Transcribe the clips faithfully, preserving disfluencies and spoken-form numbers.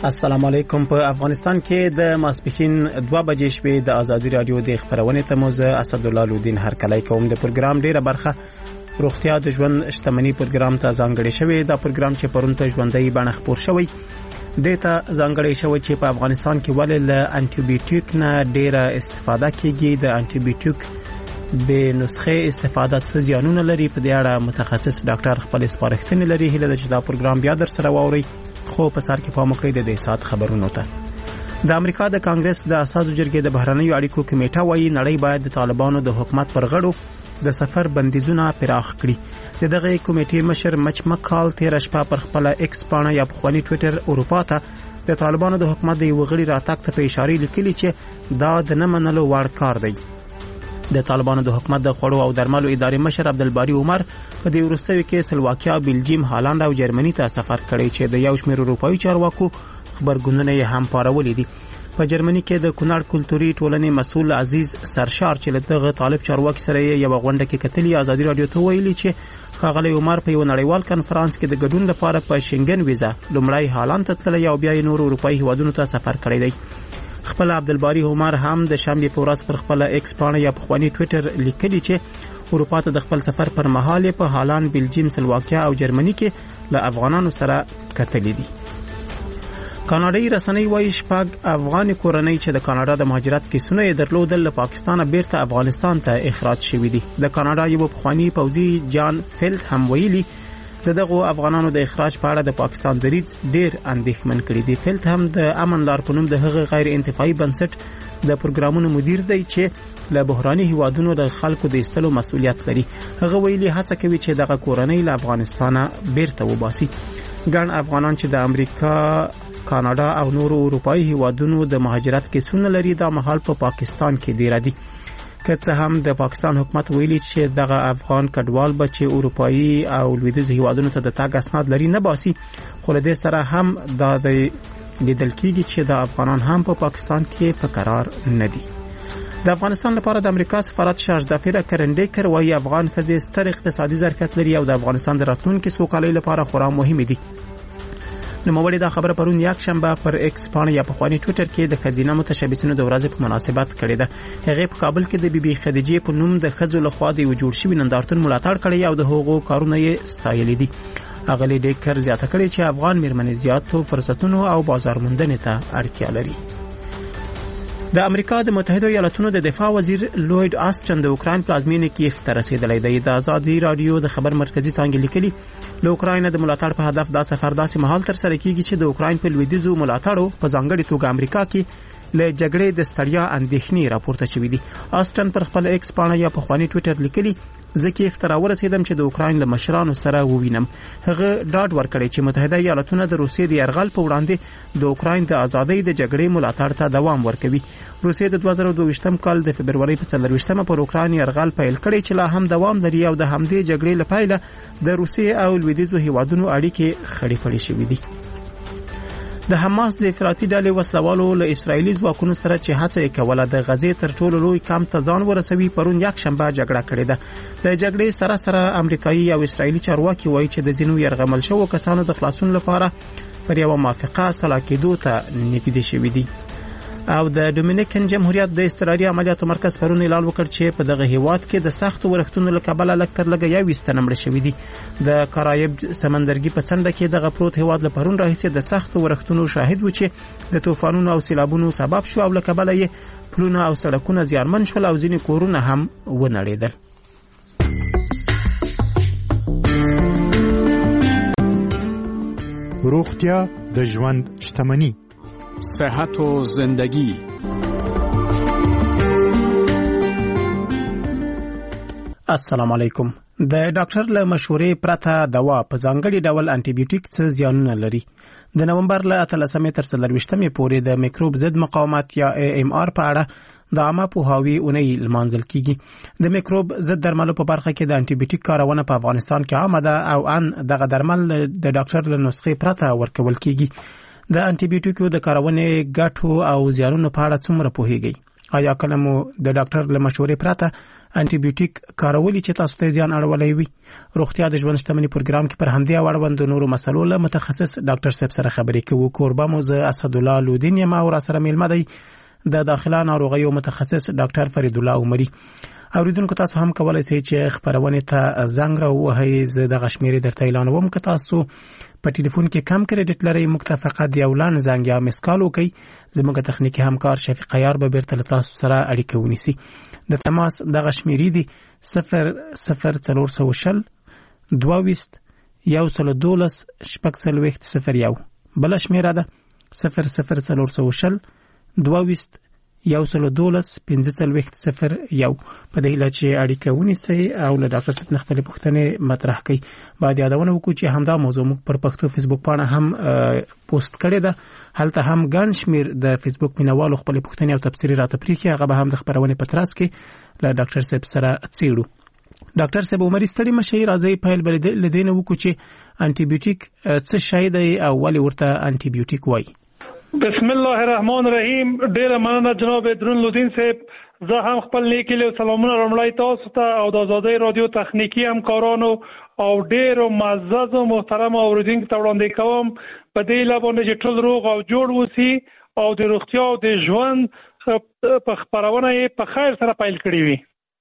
السلام علیکم. په افغانستان کې د ماسپښین دوه بجې شپې د ازادي رادیو د خبرونې ته موزه اسدالله لودین هرکلی کوم. د پروګرام ډیره برخه روغتیا د ژوند شتمنۍ پروګرام ته ځانګړې شوې. دا پروګرام چې پرون ته ژوندۍ بڼه خپور شوی د ته ځانګړې شوی چې په افغانستان کې ولې له انټي بیوټیک نه ډیره استفاده کیږي، د انټي بیوټیک د نسخه استفاده څه زیانونه لري. په دې اړه متخصص ډاکټر خپل سپارښتنې لري. هیله ده چې دا پروګرام بیا در سره واوري. خو په سر کې پام وکړئ د دې سات خبرونو ته. د امریکا د کانګرس د اساسو جرګې د بهرنیو اړیکو کمیټه وايي نړۍ باید د طالبانو د حکومت پر غړو د سفر بندیزونه پراخ کړي. د دغه کمیټې مشر مچ مکال تیر شپه پر خپل ایکس پاڼه یا پخوانی ټوئیټر اروپا ته د طالبانو د حکومت د یو غړي راتګ ته په اشاره لیکلي چې دا د نه منلو وړ کار دی. د طالبانو د حکومت د خوړو او درملو ادارې مشر عبدالباری عمر په دې وروستیو کې سلواکیا، بلجیم، هالند او جرمني ته سفر کړی چې د یو شمېر اروپایي چارواکو خبرګونونه یې هم پارولي دي. په جرمني کې د کونړ کلتوري ټولنې مسؤل عزیز سرشار چې له دغه طالب چارواکي سره یو غونډه کې کتلي ازادي رادیو ته ویلي چې ښاغلی عمر په یو نړیوال کنفرانس کې د ګډون لپاره په شنګن ویزا لومړی هالند ته تللی او بیا یې نور اروپایي هیوادونو ته سفر کړی دی. خپل عبدالباری عمر هم د شنبه په ورځ پر خپل ایکس پاڼه یا پخوانی ټوئیټر لیکلي چې اروپا ته د خپل سفر پر مهال په هالند، بلجیم، سلواکیا او جرمني کې له افغانانو سره کتلي دي. کاناډایي رسنۍ وايي شپږ افغان کورنۍ چې د کاناډا د مهاجرت کیسونه یې درلودل له پاکستانه بیرته افغانستان ته اخراج شوي دي. د کاناډا یو پخوانی پوځي جان فیلد هم ویلي د دغه افغانانو د اخراج په اړه د پاکستان دریځ ډیر اندېښمن کړي دي. فیلد هم د امن لار په نوم د هغه غیر انتفاعي بنسټ د پروګرامونو مدیر دی چې له بحراني هیوادونو د خلکو د ایستلو مسؤلیت لري. هغه ویلي هڅه کوي چې دغه کورنۍ له افغانستانه بیرته وباسي. ګڼ افغانان چې د امریکا، کاناډا او نورو اروپایي هیوادونو د مهاجرت کیسونه لري دا مهال په پا پاکستان کې دی را دي. که څه هم د پاکستان حکومت ویلي چې دغه افغان کډوال به چې اروپایي او لویدیځ هیوادونو ته د تګ اسناد لري نه باسي، خو له دې سره هم دا د لیدل کېږي چې د افغانان هم په پا پاکستان کې په قرار نه دي. د افغانستان لپاره د امریکا سفارت شارج دافیر کرنډیکر وايي افغان ښځې ستر اقتصادي ظرفیت لري او د افغانستان د راتلونکي سوکالۍ لپاره خورا مهمه دي. نوموړي دا خبره پرون یک شنبه پر ایکس پاڼه یا پخوانی ټوئیټر کې د ښځینه متشبثینو د ورځې په مناسبت کړې ده. هغه په کابل کې د بي بي خدیجې په نوم د ښځو لخوا د یو جوړ شوي نندارتون ملاتړ کړی او د هغو کارونه یې ستایلي دي. اغلی ډیکر زیاته کړې چې افغان میرمنې زیاتو فرصتونو او بازار موندنې ته اړتیا لري. د امریکا د متحده ایالاتونو د دفاع وزیر لوید آسټن د اوکراین پلازمینې کیف ته رسیدلی دی. د ازادي رادیو د خبر مرکزی څانګې لیکلي له اوکراین د ملاتړ په هدف دا سفر داسې مهال تر سره کیږي چې د اوکراین په لویدیځو ملاتړو په ځانګړي توګه امریکا کې له جګړې د ستړیا اندېښنې راپورته شوې دي. آسټن پر خپل ایکس پاڼه یا پخوانی ټوئیټر لیکلي زه کیف ته راورسېدم چې د اوکراین له مشرانو سره ووینم. هغه ډاډ ورکړی چې متحده ایالاتونه د روسیې د یرغل په وړاندې د اوکراین د ازادۍ د جګړې ملاتړ ته دوام ورکوي. روسیې د دوه زره دوه ویشتم کال د فبرورۍ په څلرویشتمه پر اوکراین یرغل پیل کړی چې لا هم دوام لري او د همدې جګړې له پیله د روسیې او لویدیځو هیوادونو اړیکې خړې خړې شوې دي. د حماس د افراطي ډلې وسلوالو له اسرایلی ځواکونو سره چې هڅه یې کوله د غزې تر ټولو لوی کمپ ته ځان ورسوي پرون یک شنبه جګړه کړې ده. د جګړې سره سره امریکایي او اسرایلی چارواکي وایي چې د ځینو یرغمل شوو کسانو د خلاصون لپاره پر یوه موافقه سلا کېدو ته نږدې شوي دي. او د ډومینیکن جمهوریت د اضطراري عملیاتو مرکز پرون اعلان وکړ چې په دغه هیواد کې د سختو ورښتونو له کبله لږ تر لږه یو ویشت تنه مړه شوي دي. د کارایب سمندرګي په څنډه کې دغه پروت هیواد له پرون راهیسې د سختو ورښتونو شاهد و چې د طوفانونو او سیلابونو سبب شو او له کبله یې پلونه او سړکونه زیانمن شول او ځینې کورونه هم ونړېدل. روغتیا د ژوند شتمني، صحت و زندگی. السلام علیکم. د ډاکټر له مشورې پرته دوا په ځانګړي ډول انټي بیوټیک څه زیانونه لري. د نومبر له اتلسمې تر څلرویشتمې پورې د میکروب ضد مقاومت یا ای ایم آر په اړه د عامه پوهاوي اونۍ لمانځل کیږي. د میکروب ضد درملو په برخه کې د انټي بیوټیک کارونه په افغانستان کې عامه ده او ان دغه درمل د ډاکټر له نسخې پرته ورکول کیږي. د انټي بیوټیکو د کارونې ګټو او زیانونو په اړه څومره پوهیږئ؟ آیا کله مو د ډاکټر له مشورې پرته انټي بیوټیک کارولي چې تاسو ته زیان اړولای وي. روغتیا د ژوند شتمنۍ پروګرام کې پر همدې اړوند نورو مسلو له متخصص ډاکټر صاحب سره خبرې کوو. کوربه مو زه اسد الله لودین یم او را سره میلمه دی د داخله ناروغیو متخصص ډاکټر فرید الله عمري. اوریدونکو تاسو هم کولای شئ چې خبرونه ته زنګ راوهئ. زه د غشمیري درته اعلانوم که تاسو په ټلیفون کې کم کریډټ لرئ موږ ته فقط یو لان زنګ یا مسکال وکړئ. زموږ تخنیکی همکار شفیق عیار به بیرته تاسو سره اړیکه ونیسي. د تماس د غشمیري دی صفر صفر څلور سوه شل دوه ویشت یو سل دولس شپږ څلوېښت صفر یو. بله شمیره ده صفر صفر څلور سوه شل دوه ویشت یو سل دولس پنځه څلوېښت صفر یو. په دې هیله چې اړیکه ونیسئ او له ډاکټر صاحب نه خپلې پوښتنې مطرح کړئ. باید یادونه وکړو چې همدا موضوع موږ پر پښتو فیسبوک پاڼه هم پوسټ کړې ده. هلته هم ګڼ شمېر د فیسبوک مینوالو خپلې پوښتنې او تبصرې راته پرېښي. هغه به هم د خپرونې په ترڅ کې له ډاکټر صاحب سره څېړو. ډاکټر صاحب عمري ستړي مشي راځي پیل بل له دې نه وکړو چې انټي بیوټیک څه شی دی او ولې ورته انټي بیوټیک وایي. بسم الله الرحمن الرحیم. ډیره مننه جناب درون لودین صاحب. زه هم خپل لیکل او سلامونه رمړای تاسو ته او د آزادۍ رادیو تخنیکی همکارانو او ډیرو معزز او محترم اوریدونکو ته وړاندې کوم په دې لابونه چې ټول روغ او جوړ وسی او د روغتیا او د ژوند په خبرونه په خیر سره پیل کړی وي.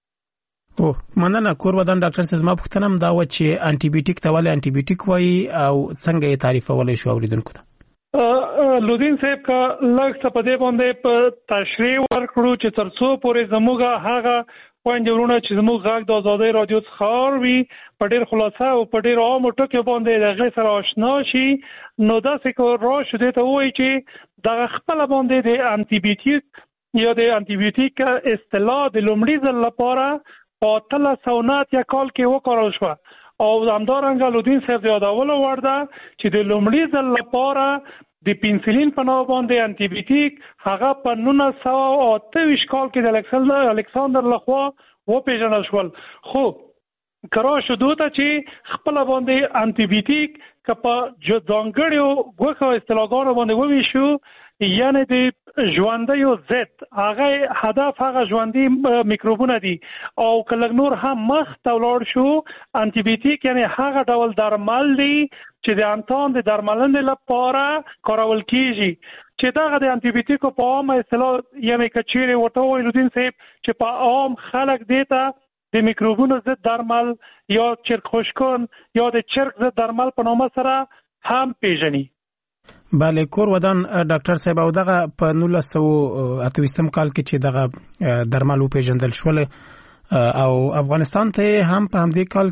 او مننه. کور ودان ډاکټر صاحب ما پوښتنه هم دا و چې انټي بیوټیک ته ولې انټي بیوټیک وایي او څنګه یې تعریفولای شو اوریدونکو ته. لودین صاحب کا لږ څه په دې باندې په تشریح ورکړو چې تر څو پورې زموږ هغه پوینټونه چې زموږ غږ د آزادۍ رادیو څخه وي په ډېر خلاصه او په ډېر عام ټکو باندې د هغې سره آشنا شي. نو داسې که راشو دې ته ووایي چې دغه خپله باندې د انټي بیوټیک یا د انټي بیوټیک اصطلاح د لومړي ځل لپاره په اتلس سوه نه اتیا کال کې وکارول شوه او همدارنګه لودین صاحب د یادولو وړ ده چې د لومړي ځل لپاره د پنسلین په نوم باندې انټي بیوټیک هغه په نولس سوه اته ویشت کال کې د الکساندر لخوا وپېژندل شول. خو که راشو دو ته چې خپله باندې انټي بیوټیک که په ځانګړو ګوښو اصطلاحګانو باندې وویشو یعنی د ژوندیو ضد هغه هدف هغه ژوندي میکروبونه دي او که لږ نور هم مخ ته ولاړ شو انټي بیوټیک یعنی هغه ډول درمل دي چې د انسان د درملنې لپاره کارول کیږي. چې دغه د انټي بیوټیکو په عامه اصطلاح یعنی که چیرې ورته ووایي لودین صاحب چې په عام خلک دې ته د میکروبونو ضد درمل یا چرک خشکون یا د چرک ضد درمل په نامه سره هم پیژني. بله کور ودان ډاکټر صاحب او دغه په نولس سوه اته ویشتم کال کې چې دغه درمل وپېژندل شول او افغانستان ته هم په همدې کال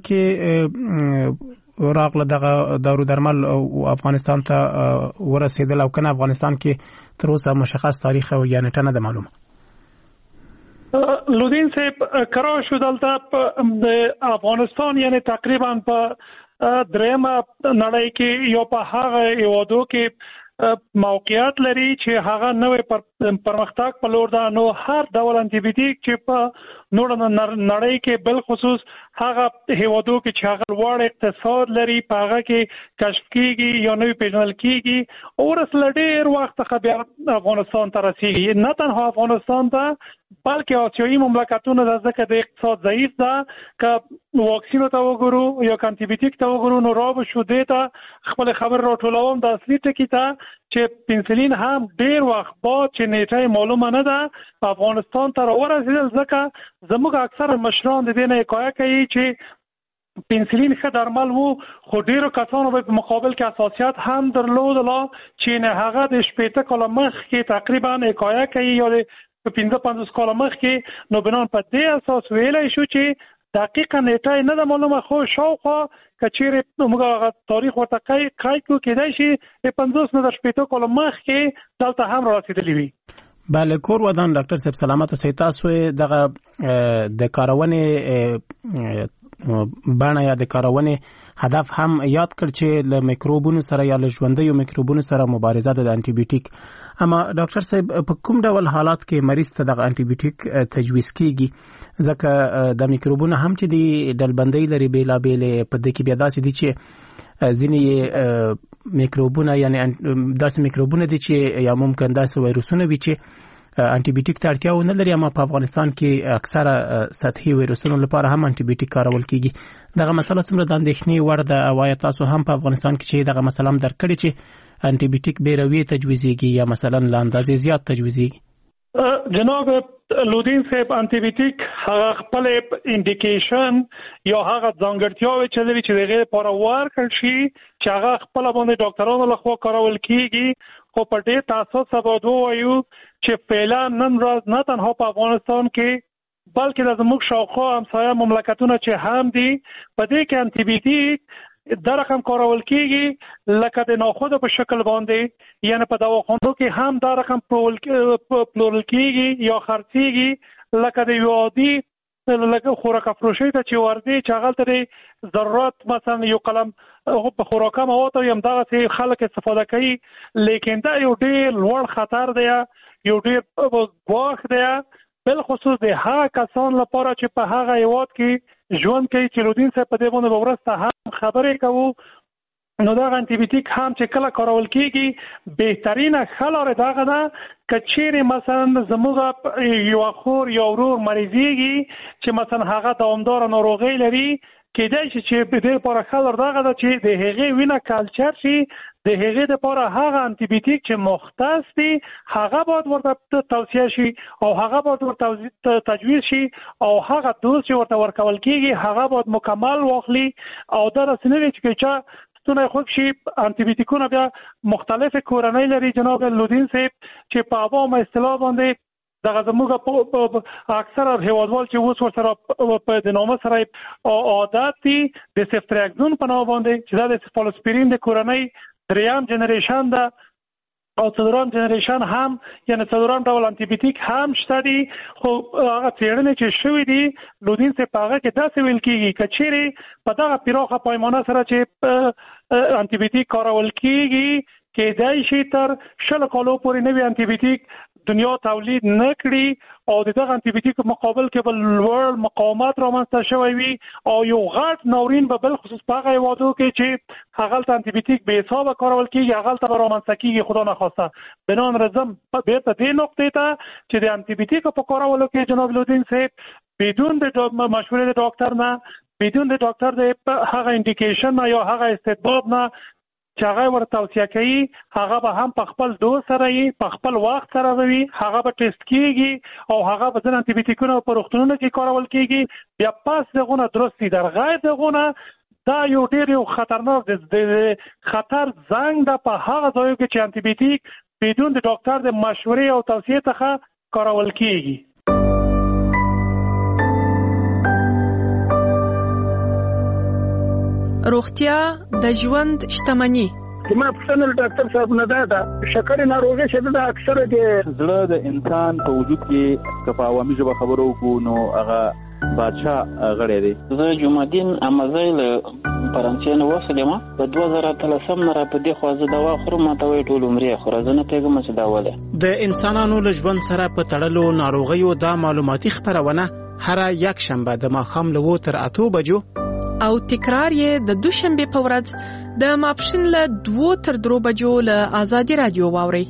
کې راغله دغه دارو درمل او افغانستان ته ورسېدل او کنه افغانستان کې تر اوسه مشخص تاریخ او یا نټه نه ده معلومه. لودین صاحب کرا شو دلته د افغانستان یعنی تقریبا په درېمه نړۍ کې یو په هغه هیوادو کې موقعیت لري چې هغه نوې پرمختګ په لور ده. نو هر ډول انټي بیوټیک چې په نور نړۍ کې بل خصوص هغه هیوادو کې چې هغه لوړ اقتصاد لري په هغه کې کشف کیږي یا نوې پیژندل کیږي او ورسره ډېر وخت څخه بیا افغانستان ته رسیږي. نه تنها افغانستان ته بلکې آسیایي مملکتونو د ځکه د اقتصاد ضعیف ده که واکسینو ته وګورو یا انټي بیوټیک ته وګورو نو را به شو دې ته خپل خبر راټولوم د اصلي ټکي ته چې پنسلین هم ډېر وخت بعد چې نیټه معلومه نه ده افغانستان ته راورسېدل ځکه زموږ اکثر مشران د دې نه حکایه کوي چې پنسلین ښه درمل وو خو ډېرو کسانو به په مقابل کې حساسیت هم درلودله چې نه هغه د شپېته کاله مخکې تقریبا حکایه کوي یا د په پنځه پنځوس کاله مخکې نو بنان په دې اساس ویلی شو چې دقیقا نیټه نه ده معلومه خو شاوخوا که چیرې موږ هغه تاریخ ورته قید کړو کېدای شي د پنځوس نه تر شپېته کاله مخکې دلته هم رارسېدلي وي. بله کور ودان ډاکټر صاحب سلامت اوسئ. تاسو دغه د کارونې بڼه یا د کارونې هدف هم یاد کړ چې له میکروبونو سره یا له ژوندیو میکروبونو سره مبارزه ده د انټي بیوټیک. اما ډاکټر صاحب په کوم ډول حالات کې مریض ته دغه انټي بیوټیک تجویز کیږي ځکه د میکروبونو هم چې د ډلبندۍ لري بیلابېلې په دې کې بیا داسې دي چې ځینې میکروبونه یعنی داسې میکروبونه دي چې یا ممکن داسې وایروسونه وي چې انټي بیوټیک ته اړتیا نه لري، اما په افغانستان کې اکثره سطحي وایرسونو لپاره هم انټي بیوټیک کارول کیږي. دغه مسله څومره د اندېښنې وړ ده او آیا تاسو هم په افغانستان کې چې دغه مسله هم درک کړې چې انټي بیوټیک بیروي تجویزیږي یا مثلا له اندازې زیات تجویزیږي؟ جناب لودین صاحب، انټي بیوټیک هغه خپل انډیکیشن یا هغه ځانګړتیاوې چې لري چې دغه لپاره ورکړل شي چې هغه خپل باندې ډاکټرانو لخوا کارول کیږي. خو په دې تاسو سبا وایو چې فعلا نن ورځ نه تنها په افغانستان کې بلکې د زموږ شاوخوا همسایه مملکتونه چې هم دي په دې کې انټي بیوټیک دا رقم کارول کیږي لکه د ناخود په شکل باندې، یعنی په دواخانو کې هم دا رقم پلورل کیږي یا خرڅیږي لکه د یو عادي لکه خوراک فروشي ته چې وردی چې هغه ته ضرورت مثلا یو قلم په خوراکه مواد هم دغه چې خلک استفاده کوي، لیکن دا یو ډېر لوړ خطر دی، یو ډېر ګواښ دی بل خصوص د هغه کسان لپاره چې په هغه هیواد کې ژوند کوي چې لودین صاحب په دې باندې ورسته هم خبرې کوو. نو دا انټي بیوټیک هم چې کله کارول کیږي بهترینه خلاره دغه ده که چیرې مثلا زموږ یو خور یا ورور مریضیږي چې مثلا هغه دوامدار ناروغي لري، کېدای شي چې په دې لپاره خلر دغه ده چې د هغې وینه کلچر شي، د هغې لپاره هغه انټي بیوټیک چې مختص دي هغه باید ورته توصیه شي او هغه باید ورته تجویز شي او هغه دوز چې ورته ورکول کیږي هغه باید مکمل واخلي. او دا داسې نه دی چې چا ستونه خوب شي. انټي بیوټیکونه بیا مختلف کورنۍ لري جناب لودین صاحب چې په عوام اصطلاح باندې دغه زموږ اکثر هیوادوال چې اوس ورسره په د نامه سره عادت دي د سیفتریاکزون په نامه باندې چې دا د سفالوسپرین د کورنۍ دریم جنریشن ده او څلورم جنریشن هم یعنی څلورم ډول انټي بیوټیک هم شته دي. خو هغه څېړنې چې شوي دي لودین صاحب په هغه کې داسې ویل کېږي که چیرې په دغه پراخه پیمانه سره چې انټي بیوټیک کارول کېږي کېدای شي تر شل کالو پورې نوي انټي بیوټیک دنیا تولید نه کړي او د دغه انټي بیوټیک مقابل کې بل لوړ مقاومت رامنځته شوی وي او یو غټ ناورین به بل خصوص په هغه هیوادو کې چې هغه ته انټي بیوټیک بې حسابه کارول کېږي هغه ته به رامنځته کېږي خدا نخواسته. بنان رزم بیرته دې نقطې ته چې د انټي بیوټیک په کارولو کې جناب لودین صاحب بدون د مشورې د ډاکټر نه، بدون د ډاکټر د هغه انډیکیشن نه یا هغه استطباب نه چې هغه ورته توصیه کوي هغه به هم په خپل دوست سره یې په خپل وخت سره وي، هغه به ټیسټ کیږي او هغه به ځینې انټي بیوټیکونه په روغتونونو کې کارول کیږي. بیا پاس دغونه درست دي در غیر دغونه دا یو ډېر یو خطرناک د خطر زنګ ده په هغه ځایو کې چې انټي بیوټیک بدون د ډاکټر د مشورې او توصیې څخه کارول کیږي. روغتیا د ژوند شتمني. زما پوښتنه له ډاکټر صاحب نه ده د شکرې ناروغي چې ده اکثره د زړه د انسان په وجود کې که په عوامي ژبه خبرو وکړو نو هغه بادشاه غړی دی. زه جمعدین امزی له فرانسې نه وسلې ما په دوه زره اتلسم نه را په دې خوا زه دوا خورم ماته وایي ټول عمرې خوره زه نه پوهېږم چې دا ولې. د انسانانو له ژوند سره په تړلو ناروغیو دا معلوماتي خپرونه هره یک شنبه د ماښام له اووه تر اتو بجو او تکرار یې د دوشنبه په ورځ د ماپښین له دوه تر درو بجو له آزادي رادیو واوري.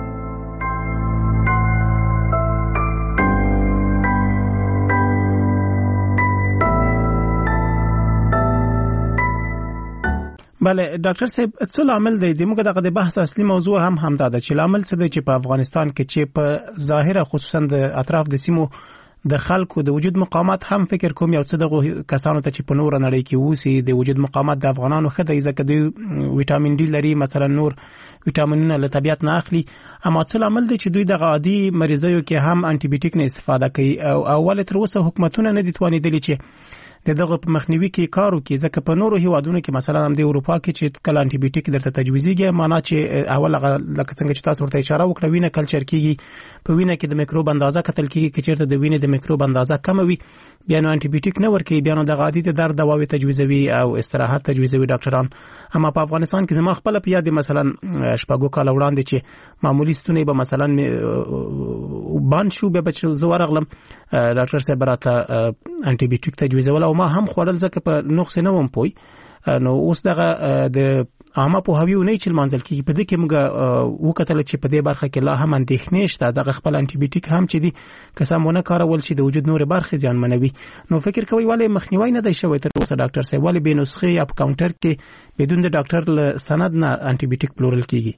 بله ډاکټر صاحب څه لامل دی د موږ دغه د بحث اصلي موضوع هم همدا ده چې لامل څه دی چې په افغانستان کې چې په ظاهره خصوصا د اطراف د سیمو د خلکو د وجود مقاومت هم فکر کوم یو څه د کسانو ته چې په نور نړۍ کې وسی د وجود مقاومت د افغانانو خدای ځکه د وټامین ډي لري مثلا نور وټامینونه له طبيعت نه اخلي. اما څه لامل دی چې دوی د عادي مریضیو کې هم انټي بیوټیک نه استفاده کوي او اول تر اوسه حکومتونه نه دي توانیدلي چې د دغه په مخنیوي کې کار وکړي ځکه په نورو هیوادونو کې مثلا هم د اروپا کې چې کله انټي بیوټیک درته تجویزیږي معنا چې اول لکه څنګه چې تاسو ورته اشاره وکړه وینه کلچر کیږي په وینه کې د میکروب اندازه کتل کیږي چې چیرته د وینې د میکروب اندازه کم وي بیا نو انټي بیوټیک نه ورکوي بیا نو د عادي د درد دواوي تجویزوي او استراحت تجویزوي ډاکټران. اما په افغانستان کې زما خپل په یاد مثلا شپږو کال وړاندې چې معمولی ستونی به مثلا باند شو به بچ زو ورغلم ډاکټر صاحب راته انټي بیوټیک تجویزول او ما هم خوړل ځکه په نقص نه وم پوي. نو اوس دغه د عامه پوهاوی نه چې منځل کیږي. په دې کې موږ وکتل چې په دې برخه کې لا هم اندېښنې شته، دغه خپل انټي بیوټیک هم چې دي کسمونه کارول شي د وجود نور برخه زیانمنوي. نو فکر کوي ولی مخنیوي نه دی شوی تر اوسه ډاکټر صاحب؟ ولی به نسخه یا په کاونټر کې بدون د ډاکټر له سند نه انټي بیوټیک پلورل کیږي؟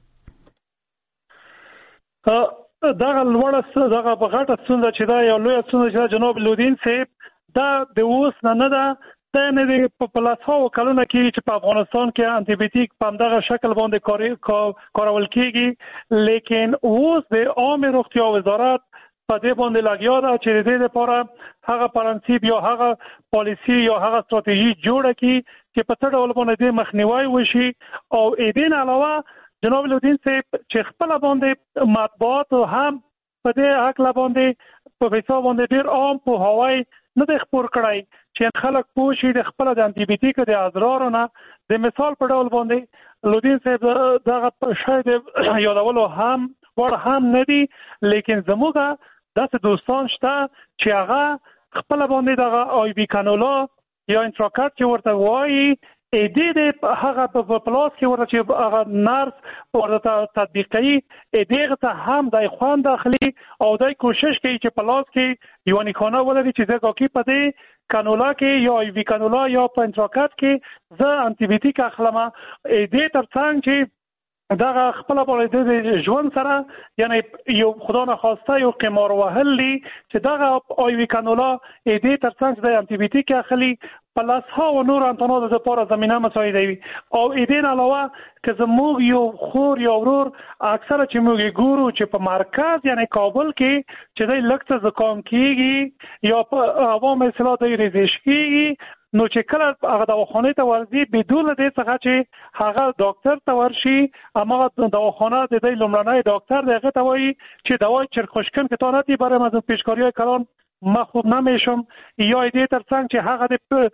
دغه لوړه دغه بغاټه څنګه چې دا یو لوی څنګه چې جناب لودین صاحب دا د اوس نه نه ده دا نه دی په پلاسو کلونه کې چې په افغانستان کې انټي بیوټیک په دغه شکل باندې کارول کیږي، لیکن اوس د عام روغتیا وزارت په دې باندې لګیا ده چې د دې لپاره هغه پرنسيپ یا هغه پالیسی یا هغه ستراتیژي جوړه کړي چې په څه ډول باندې د مخنیوي وشي. او اې دین علاوه جناب لودین صاحب چې خپل باندې مطبوعات هم په دې حق لا باندې په حساب باندې ډیر عام په هواي نه د خبر کړای چې خلک پوه شي د خپل د انټي بیوټیک د اضرار نه د مثال په ډول باندې. لودین صاحب دغه شاید یادولو هم ور هم نه دي، لیکن زموږه داسې دوستان شته چې هغه خپل باندې دغه آی بي کانولا یا انتراکات چې ورته وایي ا دې د هغه په پلاس کې ورته چې هغه نرس ورته تطبیقي ا دې ته هم د خوان داخلي او د کوشش کوي چې پلاس کې یو نیکونه ولري چې ځکه کې پدې کانولا کې یا ای وی کانولا یا په انتراکات کې ز انټي بیوټیک اخلمه ا دې ترڅنګ چې دغه خپل باندې د ژوند سره یعنی یو خدا نه خواسته یو قمار وهلی چې دغه آی وی کانولا ا دې ترڅنګ د انټي بیوټیک اخلي پلاس ها و نور انتونو د لپاره زمينه مساعده وي. او ا دې علاوه که زموږ یو خور یا ورور اکثره چې موږ ګورو چې په مرکز یعنی کابل کې چې د لکته زکام کیږي یا په عوام اصلاح د ریزش کیږي، نو چې کله هغه دواخانه ته ورځي بدون دې څخه چې هغه ډاکټر ته ورشي، هغه دواخانه د دې لومړنۍ ډاکټر دغه ته وایي چې دوا چرخوشکن که تا نتی برای از پیشکاری کلان ما خوب نمیشم، یا دې ترڅنګ چې هغه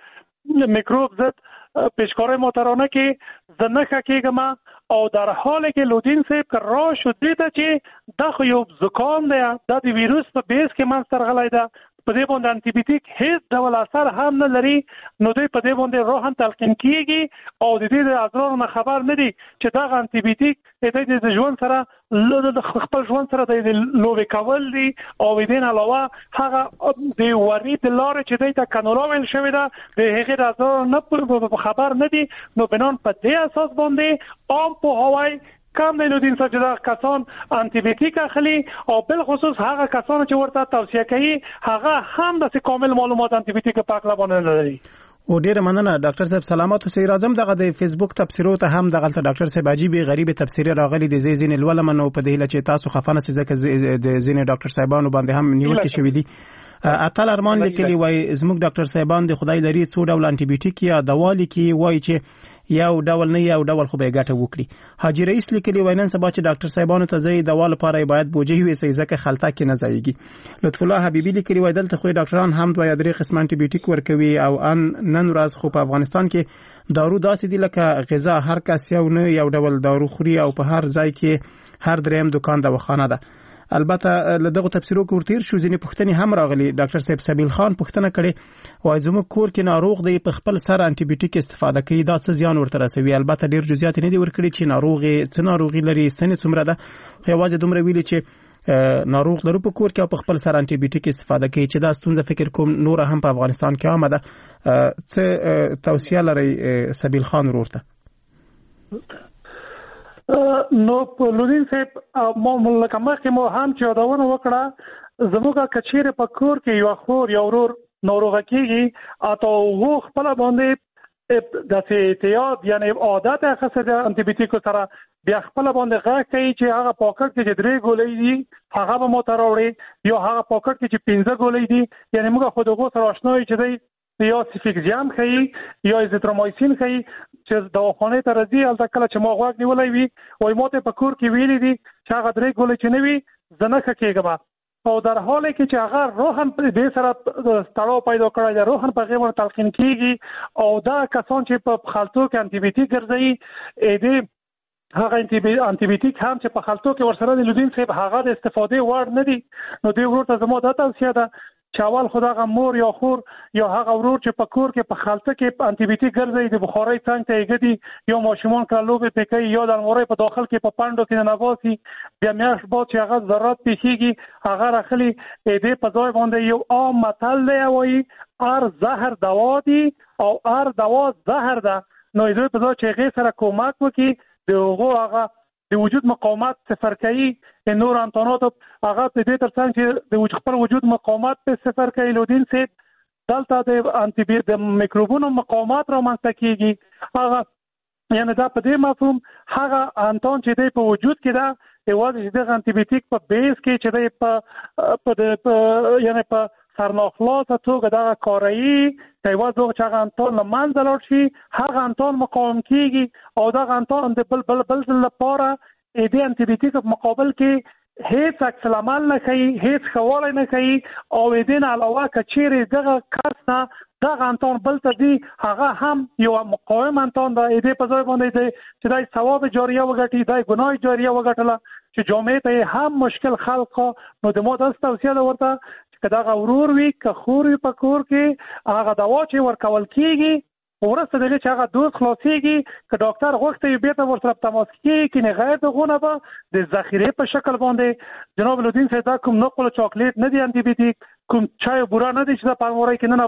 د میکروب ضد پیشکاری محترانه کې زنخه کېږم. او در حالی که لودین صاحب که راه شد دیده چې دا خو یو زکام دی، دا د ویروس په بیس کې منځ ترغلی ده، په دې باندې انټي بیوټیک هیڅ ډول اثر هم نه لري، نو دوی په دې باندې روحن تلقین کیږي او د دې د اضرار نه خبر نه دي چې دا انټي بیوټیک د ژوند سره د خپل ژوند سره د لوبې کول دي. او دې نه علاوه هغه د ورید لارې چې دوی ته کانولا ویل شوی ده د هغې د اضرار نه خبر نه دي، نو بنان په دې اساس باندې عام په هوای کم دی لودین صاحب چې دا کسان انټي بیوټیک اخلي او بل خصوص هغه کسان چې ورته توصیه کوي هغه هم د کامل معلومات انټي بیوټیک په اړه باندې نه لري. او ډیر مننه ډاکټر صاحب، سلامات اوسئ. راځم دغه د فیسبوک تبصرو ته هم دغه ډاکټر صاحب عجیب غریب تبصری راغلي د زین الولم نو په دې لچې تاسو خفانه سي ځکه د زین ډاکټر صاحبانو باندې هم نیوکه شوې دي. اتل ارمان لیکلي وای زموږ ډاکټر صاحبان د خدای لري څو ډول انټي بیوټیک یا دوا لیکي وای چې یو ډول نه یو ډول خو به ګټه وکړي. حاجی رئیس لیکلي وای نن سبا چې ډاکټر صاحبانو ته ځای دوا لپاره باید بوجي وي سي ځکه خلطه کې نه ځایږي. لطف الله حبیبي لیکلي وای دلته خو ډاکټران هم دوه یا درې قسم انټي بیوټیک ورکوي او ان نن ورځ خو په افغانستان کې دارو داسې دي لکه غذا، هر کس یو نه یو ډول دارو خوري او په هر ځای کې هر دریم دکان دواخانه ده. البته له دغه تفسیرو کې ورتیر شو ځینې پوښتنې هم راغلي. ډاکټر صاحب سبیل خان پوښتنه کړې وای زموږ کور کې ناروغ دی په خپل سر انټي بیوټیک استفاده کوي، دا څه زیان ورته رسوي؟ البته ډیر جزئیات نه دي ورکړي چې ناروغي څه ناروغي لري، سنې څومره ده، خو یوازې دومره ویلي چې ناروغ لرو په کور کې او په خپل سر انټي بیوټیک استفاده کوي چې دا ستونزه فکر کوم نور هم په افغانستان کې عامه ده. څه توصیه لري سبیل خان ورته؟ نو په لودین صاحب مو لکه مخکې مو هم چې یادونه وکړه زموږ کچېره په کور کې یو خور یا ورور ناروغه کیږي اته وو خپل باندې د احتیاط یعنی عادت خاصه د انټي بیوټیک سره بیا خپل باندې غږ کوي چې هغه پاکټ کې درې ګولۍ دي هغه به مو تراوړي یا هغه پاکټ کې چې پنځه ګولۍ دي، یعنی موږ خو دغه سره آشنا یو چې دی یا سیفیکزیم خي یا ایزیترومایسین خي چې دواخانه ته راځي البته کله چې ما غوږ نیولای وي وای ماته په کور کې ویلي دي چې هغه درې ګولې چې نوي زنه کېږم او در حالی کې چې هغه روحن په دې سره ستړاو پیدا کړی دی، روحن په غیر تلقین کیږي او دا کسان چې په خلطو کې انټي بیوټیک ګرځي ا دې هغه انټي بیوټیک هم چې په خلطو کې ورسره د لودین صاحب هغه د استفادې وړ نه دي. نو دوی ورته زموږ د توصیه ده چې اول خدای مور یا خور یا هغه ورور چې په کور کې په خلطه کې انټي بیوټیک ګرځي د بخاري څنګه ته یګدي یو ماشومان کله لوبه پکې یا د مورې په داخل کې په پاندو کې نه نباسي بیا میاش با چې هغه ضرورت پیږي هغه راخلي دې په ځای باندې یو عام متل دی وایي ار زهر دوا دی او ار دوا زهر ده نو دې په ځای چې هغه سره کومک وکړي د هغه هغه د وجود مقاومت صفر کوي نور انتونات هغه په دې ترڅنګ چې د وجود خپل وجود مقاومت په صفر کوي لودین سي دلته د انټي بیوټیک د میکروبونو مقاومت را منځته کیږي هغه یعنی دا په دې مفهوم هغه انتون چې د په وجود کې دا یوازې د انټي بیوټیک په بیس کې چې د په یعنی په سرناخلاصه توګه دا کارایی چې یوازې چې هغه انتون منځ لاړ شي هغه انتون مقاوم کیږي او دا انتون د بل بل بل لپاره د انټي بیوټیک په مقابل کې هیڅ عکس العمل نه کوي هیڅ خواله نه کوي او دین علاوه کچېره دغه کارته دغه انتون بل ته دی هغه هم یو مقاوم انتون دا دې په ځای باندې چې دای ثواب جاریه وګټي دای ګناه جاریه وګټله چې جامعه ته هم مشکل خلق نو د مو د توصیه ورته چې دا غورور وي که خور وي په کور کې هغه دوا چې ورکول کیږي ورسته دغه چې هغه دوز خلاصيږي که ډاکټر غوښتي به ته ورسره تماس کیږي کې نه غیر دغونه به د ذخیره په شکل باندې جناب لودین سیدا کوم نقل چاکلیټ نه دی انټي بیوټیک کوم چای بورا نه دي چې په مورای کې نه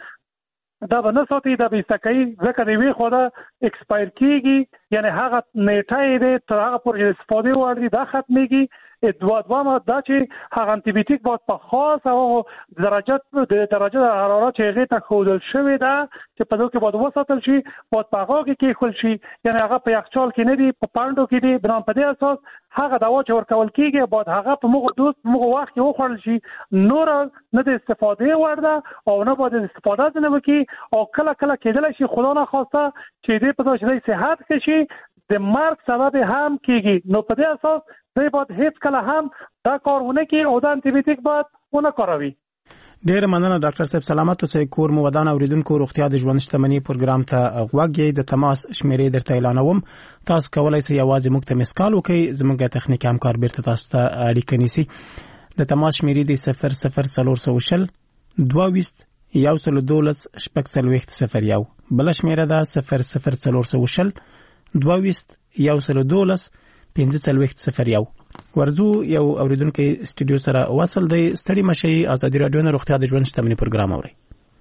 نباسه دا به نه ساتي دا به استکای ځکه دی وی خو دا ایکسپایر کیږي یعنی هغه نیټه دې تر هغه پورې استفاده وړي دا ختميږي دوا دوا ما دا چې هغه انټي بیوټیک باید په خاص او درجات د درجه حرارت چې هغه ته خودل شوی دا چې په دغه کې باید وساتل شي باید په هغه کې خل شي یعنی هغه په یخچال کې نه دی په پاندو کې دی بنام په دې اساس هغه دوا چې ورکول کیږي باید هغه په موږ دوست موږ وخت کې وخورل شي نور نه د استفاده ورده او نه باید استفاده نه وکي او کله کله کېدل شي خدا نه خواسته چې دې په ځای صحت کې شي د مرګ سبب هم کیږي نو په دې اساس دوی باید هیڅ کله هم دا کارونه کوي او دا انټي بیوټیک باید ونه کاروي. ډیر مننه ډاکټر صاحب سلامت اوسئ کور مو ودان اوریدونکو روغتیا د ژوند شتمنۍ پروګرام ته غوږی د تماس شمیرې درته اعلانوم تاسو کولای شئ یوازې موږ ته مسکال وکړئ زموږ تخنیکی همکار بیرته تاسو ته اړیکه نیسي د تماس شمیرې د صفر صفر څلور سوه شل دوه ویشت یو سل دولس شپږ څلوېښت صفر یو بل شمیره ده صفر صفر څلور سوه شل دوه ویشت یو سل دولس پنځه څلوېښت صفر یو ورزو یو اوریدونکو استودیو سره وصل دی ستړي مشي ازادي رادیو نه روغتیا د ژوند شتمنۍ پروګرام اوري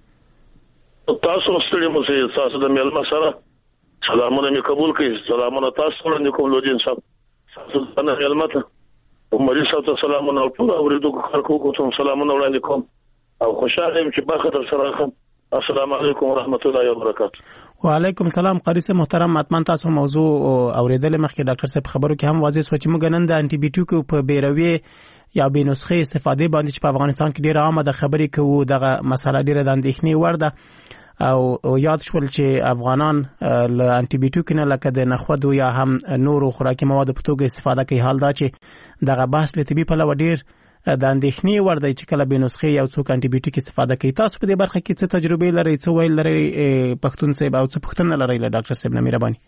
تاسو ستړي مشي تاسو د میلمه سره سلامونه می قبول کړئ سلامونه تاسو وړاندې کوم لودین صاحب تاسو د میلمه ته عمرې صاحب سلامونه او ټول اوریدونکو خلکو ته سلامونه وړاندې کوم او خوشاله یم چې باخته سره کوم السلام علیکم ورحمت الله وبرکاته وعلیکم السلام قاری صاحب محترم اتمن تاسو موضوع اوریدل مخکې ډاکټر صاحب خبرو کې هم واضح سوچ موږ نن د انټي بیوټیک په بیروي یا به نسخه استفاده باندې چې په افغانستان کې ډیره عامه د خبرې کوو دغه مسله ډیره د اندېښنې وړ ده او یاد شول چې افغانان له انټي بیوټیک نه لکه د نخودو یا هم نورو خوراکي موادو په توګه استفاده کوي حال دا چې دغه بحث له طبي په لور ډیر د اندېښنې وړ دی چې کله به نسخه یو څوک انټي بیوټیک استفاده کوي تاسو په دې برخه کې څه تجربه لرئ څه ویل لرئ پښتون صاحب او څه پښتنه لرئ له ډاکټر صاحب نه مهرباني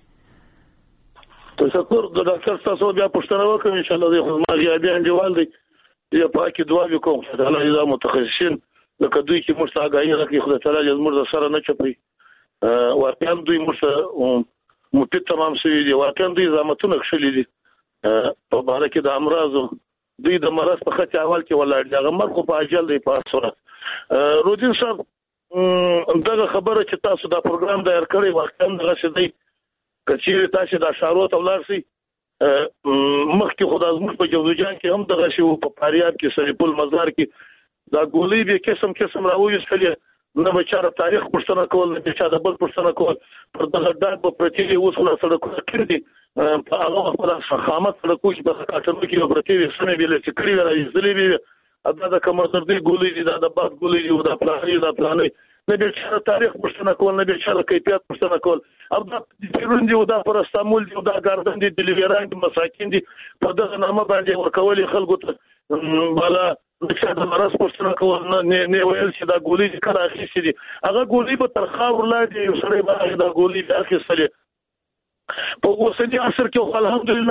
تشکر د ډاکټر تاسو بیا پښتنه وکړم ان شاء الله د خدمت یادې انډیوال دی یا پاکي دعا وکوم الله اذا متخصصین لکه دوی چې مرسته غاړي راکړي خدای تعالی جل مرده سره نه چپي واقعا دوی مرسته مفید تمام شوی دی واقعا دوی زحمتونه کښلي دي په باره کې د امراضو دوی د مرض په خط اول کې ولاړ دي هغه مرخ په اجل دی په صورت رودین صاحب دغه خبره چې تاسو دا پروګرام دایر کړی واقعا دغه څه دی کچې تاسو د اشارو ته ولرسي مخکې خدای زموږ په جوزجان کې هم دغه شی په پاریاب کې سریپل مزار کې دا ګولې به قسم قسم راوېستلې نه بچاره تاریخ پښتنه کول نه بچاره بل پښتنه کول پر دغه ډاټ په پرتیوي وسله سره کړی په هغه په فخامت سره کوچ په کاټنو کې پرتیوي سمې ویل چې کړی راځلې وی ادا د کمر دردي ګولې دا د باد ګولې یو د پلانې د پلانې نه بچاره تاریخ پښتنه کول نه بچاره کیفیت پښتنه کول او دا پیروندي او دا پر استعمال دی دا ګاردن دي ډیلیورانت مساکین دي په دغه نامه باندې ورکول خلکو ته بالا چې دا مرز پښتنه کول نه نه ویل چې دا ګولې کړه اخیستې دي هغه ګولې په ترخه ورلاندې یو سړی باندې دا ګولې اخیستلې په اوسنی عصر کې الحمدلله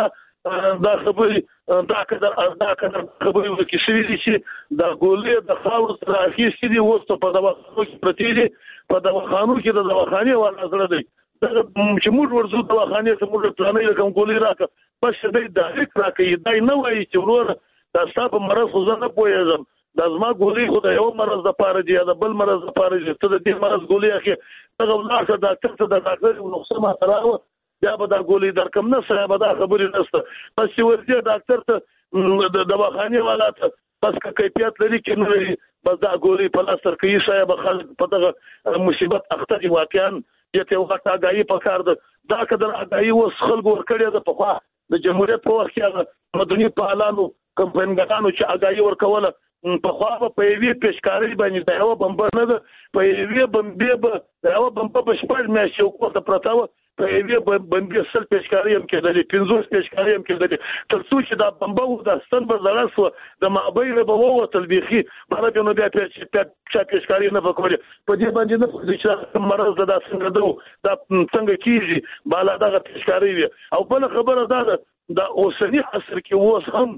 دا خبرې دا کډر دا کډر خبرې وکړي شوې دي چې دا ګولې د خاور سره اخیستې دي اوس په دواخانو کې پرتې دي په دواخانو کې د دواخانې والا سره دی چې موږ ورزو دواخانې ته موږ پلانې کوم ګولې راکړه بس دې ډایرکټ راکړي دا نه وایي چې ورور دا ستاسو مرز خو زه نه پوهېږم دا زما ګولې خو د یو مرز دپاره دي یا د بل مرز دپاره دي ته د دې مرز ګولې اخلې دغه ولاړ شه ډاکټر ته د ډاکټر نسخه ماته راوړه بیا به دا ګولې درکم نه سره به دا خبرې نشته بس چې ورځې ډاکټر ته د دواخانې والا ته بس که کیفیت لري کې نه لري بس دا ګولې په لاس ورکوي شاید به خلک په دغه مصیبت اخته دي واقعا یې ته وخت اګاهي پکار ده دا قدر اګاهي اوس خلکو ورکړې ده پخوا د جمهوریت په وخت کې مدني فعالانو کمپاینګانو چې اګاهي ورکوله پخوا به په یوې پیشکارۍ باندې د یوه بمبه نه ده په یوې بمبې به د یوه بمبه په شپږ میاشتې حکومت پرته وه په یوې بمبې سل پیشکارۍ هم کېدلې پنځوس پیشکارۍ هم کېدلې تر څو چې دا بمبه و دا ستن به زړه سوه د مابۍ نه به ووتل بیخي بهره بیا نو بیا چا پیشکارۍ نه به کولې په دې باندې نه پوهېږي چې دا مرض ده دا څنګه ده دا څنګه کېږي بالا دغه پیشکارۍ وي او بله خبره دا ده دا اوسني عصر کې اوس هم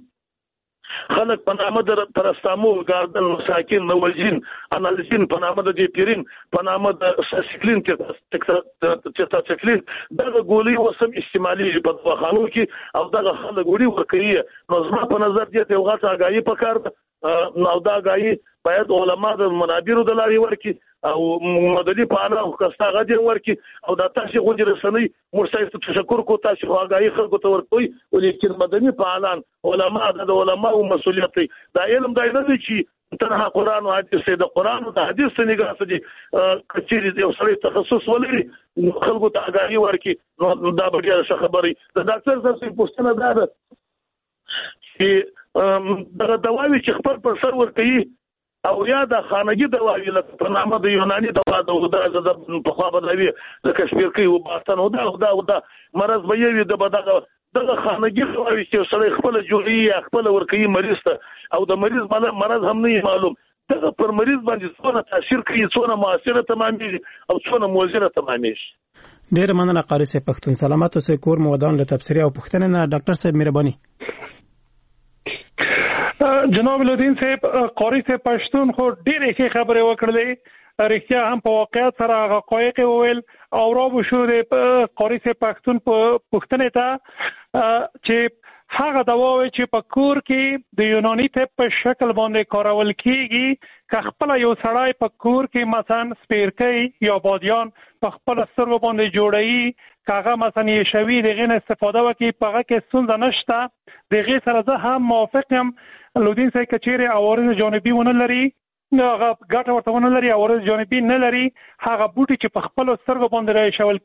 خلک په نامه د پرستامول ګاردن مساکین نوالجین انالجین په نامه د دیپیرین په نامه د ساسیکلین تیتاسیکلین دغه ګولۍ اوس هم استعمالېږي په دواخانو کې او دغه خلک وړي ورکوي نو زما په نظر دې ته یو غټه اګاهي پکار ده نو دا اګاهي باید علما د منابرو د لارې ورکړي او مدني فعالان کستا غدي ورکړي او دا تاسو غوډي رسنۍ مرسته تشکر کو تاسو اګاهي خلکو ته ورکوي ولیکن مدني فعالان علما د علما او مسؤلیت دا علم دا نه دي چې تنها قرآن او حدیث د قرآن او حدیث څخه نگاه سدي کچېری د اوسړي تخصص ولري خلکو ته اګاهي ورکړي نو دا به ډېره خبري د ډاکټر صاحب پوښتنه دا ده چې دا دواوی چې خپل پر سر ورکړي او یا د خانګي دواوی لکه په نامه د یوناني دوا د په خوا بدلوي د کشمیر کې وباسن او دا او دا او دا مرز به یوي د بدغه دغه خانګي دواوی چې سره خپل جوړي خپل ورکړي مریض ته او د مریض باندې مرز هم نه معلوم دغه پر مریض باندې څونه تاثیر کوي څونه مؤثره تمامېږي او څونه موثره تمامېږي ډیر مننه قاری صاحب پښتون سلامات اوسئ کور مودان له تبصره او پښتنه نه ډاکټر صاحب مهرباني جناب لودین صاحب قاری صاحب پښتون خو ډېرې ښې خبرې وکړلې رښتیا هم په واقعیت سره حقایق وویل او راو شو د قاری صاحب پښتون په پښتنې ته چې هغه دواوی چې په کور کې د یوناني طب په شکل باندې کارول کیږي که خپل یو سړی په کور کې مثلا سپیرکۍ یا بادیان په خپل سترګو باندې جوړوي کاغه مثلا یې شوي دغه نه استفاده وکړي په هغه کې ستونزه نشته دغه سره زه هم موافق یم لودین صاحب کچېره عوارض جانبي ونه لري هغه ګټه ورته ونه لري عوارض جانبي نه لري هغه بوټي چې په خپل سترګو باندې شول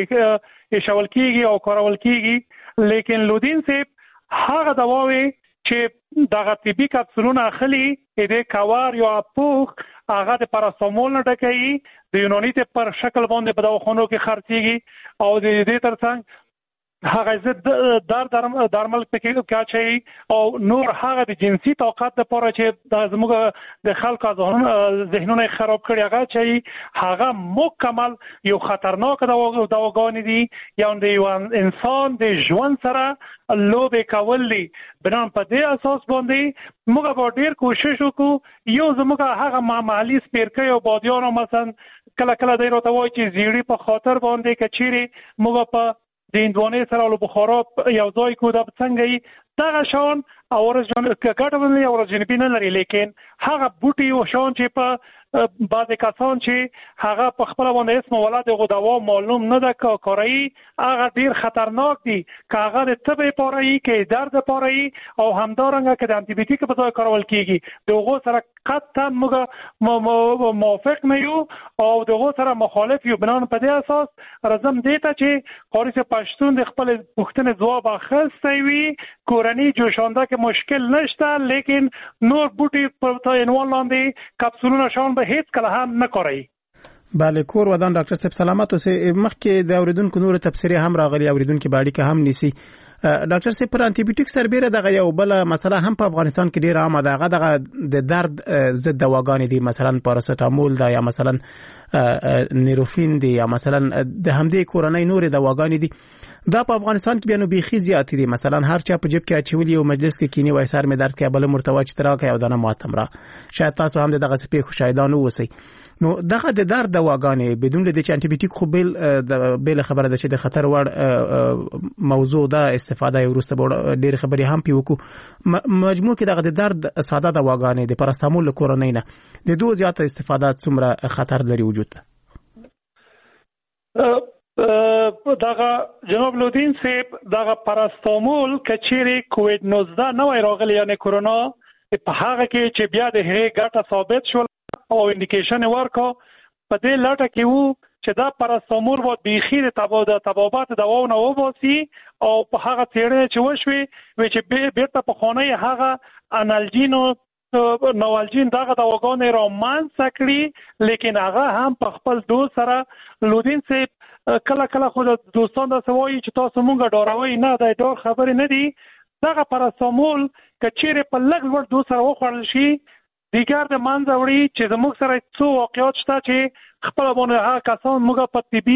کې شول کېږي او کارول کېږي لیکن لودین صاحب هغه دواوی چې دغه طبي کپسولونه اخلي د کاوار یا پوخ هغه د پاراسټامول نه ډکوي د یوناني ته پر شکل باندې په دواخانو کې خرڅيږي او د دې ترڅنګ هغه زد در درمل پکې کاچي او نور هغه د جنسي طاقت لپاره چې د زموږ د خلکو ذهنونه خراب کړي هغه چې هغه مکمل یو خطرناک دواګان دي یا د یو انسان د ژوند سره لوبې کول دي بنان په دې اساس باندې موږ به ډېر کوشش وکړو یو زموږ هغه معمولی سپیرکۍ او بادیانو مثلا کله کله دی راته وایي چې زیړي په خاطر باندې کچېرې موږ په د هندوانې سره له بخارا یو ځای کو دا څنګه دغه شان عوارض جانبي ګټه ولري عوارض جانبي نه لري لیکن هغه بوټي او شان چې په بعض کسان چې هغه په خپل باندې اسم ولادت او دوا معلوم نه ده کاري هغه ډیر خطرناک دي کاغه د طب لپاره یې کې درد لپاره یې او همدارنګه کې د انټي بیوټیک په ځای کارول کیږي دغه سره قطعا موږ موافق نه یو او دغه سره مخالف یو بنان په دې اساس رزم دیته چې قاری صاحب پښتون د خپل پښتنې ځواب اخیستی وي کورنۍ جوشانده کې مشکل نشته لیکن نور بوټي په عنوان لاندې کپسولونه شان به هیڅ کله هم نه کوي بله کور ودان ډاکټر صاحب سلامات اوسئ مخکې د اوریدونکو نور تبصره هم راغلي اوریدونکو باندې که هم نسی ډاکټر صاحب پر انټي بیوټیک سربېره دغه یو بل مسله هم په افغانستان کې ډیره عامه ده دغه د درد ضد دواګانې دي مثلا پاراسټامول ده یا مثلا نیروفین دي یا مثلا د همدې کورنۍ نور دواګانې دي دا په افغانستان کې بیا نو بیخي زیات دي. مثلا هر چا په جیب کې اچولي او مجلس کې کینی وای سر مې درد کوي بل مرتوا چې تراکه او دنه ماتم را. شاید تاسو هم دغه سپې خو شایدان اوسئ. نو دغه د درد دواګانې بدون د چې انټي بیوټیک خو بل د بل خبره ده چې د خطر وړ موضوع ده استفاده ورسته ډېر خبرې هم پی وکړو. مجموع کې دغه د درد ساده دواګانې د پاراسټامول کورنۍ نه د دوه زیاته استفاده څومره خطر لري وجود ته؟ دغه جناب لودین صاحب دغه پاراسټامول کچيري کووید نوزده نوې راغلی یعنی کورونا په هغه کې چې بیا د هغې ګټه ثابت شول او انډیکیشن ورکو په دې لټه کې وو چې دا پاراسټامول و بیخي د تبادل تبابات دواو نه وباسي او په هغه تیرې چې وشوي و چې بیرته په خونه هغه انالجینو نوالجین دغه دواګانې را مانځ کړي لیکن هغه هم په خپل دوست سره لودین صاحب کله کله خو د دوستان د سوي چې تاسو مونږه ډاروي نه دا ډور خبرې نه دي. دغه پاراسټامول کچېره په لږ ور دوست سره وخوړل شي دیگر د منځ وړي چې زموږ سره څو واقعیات شته چې خپل باندې هغه کسان موږ په طبي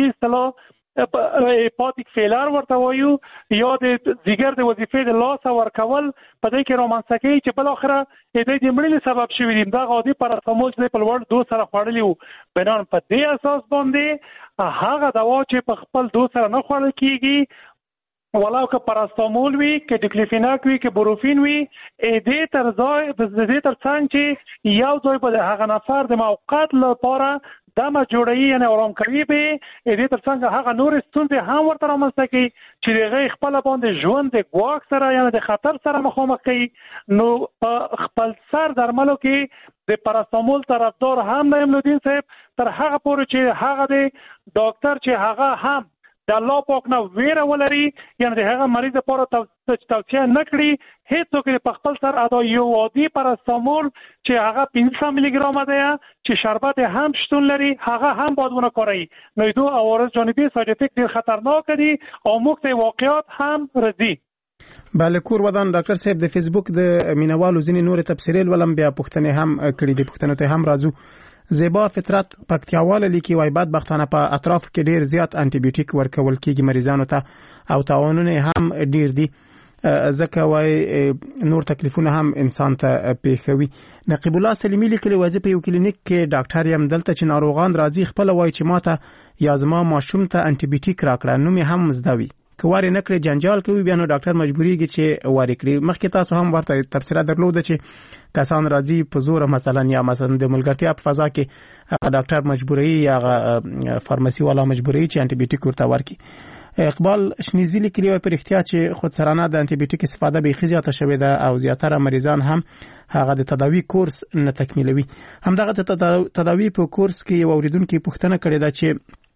اصطلاح هیپاتیک فیلر ورته وایو یا د دیگر د وظیفې د لاس ورکول په دې کې رومانسکي چې بل اخره د دې مړینې سبب شوی دی. دا غوډي پاراسټامول چې په لوړ دوه سره خوړلی وو بنان په دې اساس باندې هغه دوا چې په خپل دوه سره نه خوړل کیږي ولاو که پاراسټامول وی که ډیکلیفیناک وی که بروفین وی دې تر ځای د دې تر څنګ چې یو ځای په هغه نفر د موقت لپاره دمه جوړي یعنی آرام کوي به دې تر څنګ هغه نور ستونزې هم ورته رامنځته کوي چې دغه خپل باندې ژوند د ګواښ سره یعنی د خطر سره مخامخ کوي. نو خپل سر درملو کې د پاراسټامول طرفدار هم نه لودین صاحب تر هغه پورې چې هغه د ډاکټر چې هغه هم د الله پاک نه ویره ولري یعنی د هغه مریض لپاره توصیه نه کړي هیڅوک په خپل سر ادا یو عادي پاراسټامول چې هغه پنځه میلی ګرام ده چې شربت هم شتون لري هغه هم باید ونه کاروي. نو دوه عوارض جانبي ساید افیکټ ډیر خطرناک دي او موږ ته واقعیات هم راځي. بله کور ودان ډاکټر صاحب د فیسبوک د مینوالو ځینې نور تفسیرل ولم بیا پښتنې هم کړي دي پښتنو ته هم راځو. زیبا فطرت پکتیاواله لیکي وای بعد بختانه په اطراف کې ډیر زیات انټي بیوټیک ورکول کیږي مریضانو ته او تاوانونه هم ډیر دي ځکه وای نور تکلیفونه هم انسان ته پیښوي. نقیب الله سلیمی لیکلي وظیفه یو کلینیک کې ډاکټر یم دلته چې ناروغان راځي خپل وای چې ماته یا زما ماشوم ته انټي بیوټیک راکړه نو مې هم مزدوي کواري نکړي جنجال کوي بیا نو ډاکټر مجبوریږي چې واري کړي. مخکې تاسو هم ورته تفسیرات درلوده چې کسان راځي په زور مثلا یا مثلا د ملګرتیا په فضا کې هغه ډاکټر مجبوري یا فارماسي والا مجبوري چې انټي بیوټیک ورته ورکړي. اقبال شنیزی لیکلی وای پر احتیاط چې خودسرانه د انټي بیوټیک استفاده به خزیاته شوې ده او زیاتره مریضان هم هغه د تداوی کورس نه تکمیلوي. همدغه تداوی په کورس کې یو اوریدونکو پوښتنه کړې ده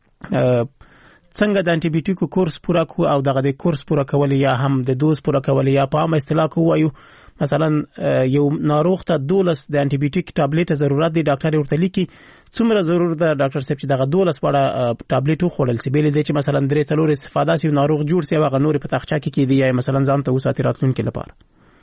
چې څنګه د انټي بیوټیک کورس پورا کو او دغه د کورس پورا کول یا هم د دوز پورا کول یا په عام اصطلاح کو وایو مثلا یو ناروغ ته دولس د انټي بیوټیک ټابلیټ ضرورت دی ډاکټر ورته لیکي څومره ضرور ده ډاکټر صاحب چې دغه دولس وړه ټابلیټ وخوړل سی بیل دی چې مثلا درې څلور استفاده سي ناروغ جوړ سی هغه نور په تخچا کې کیدی یا مثلا ځان ته وساتي راتلونکي لپاره.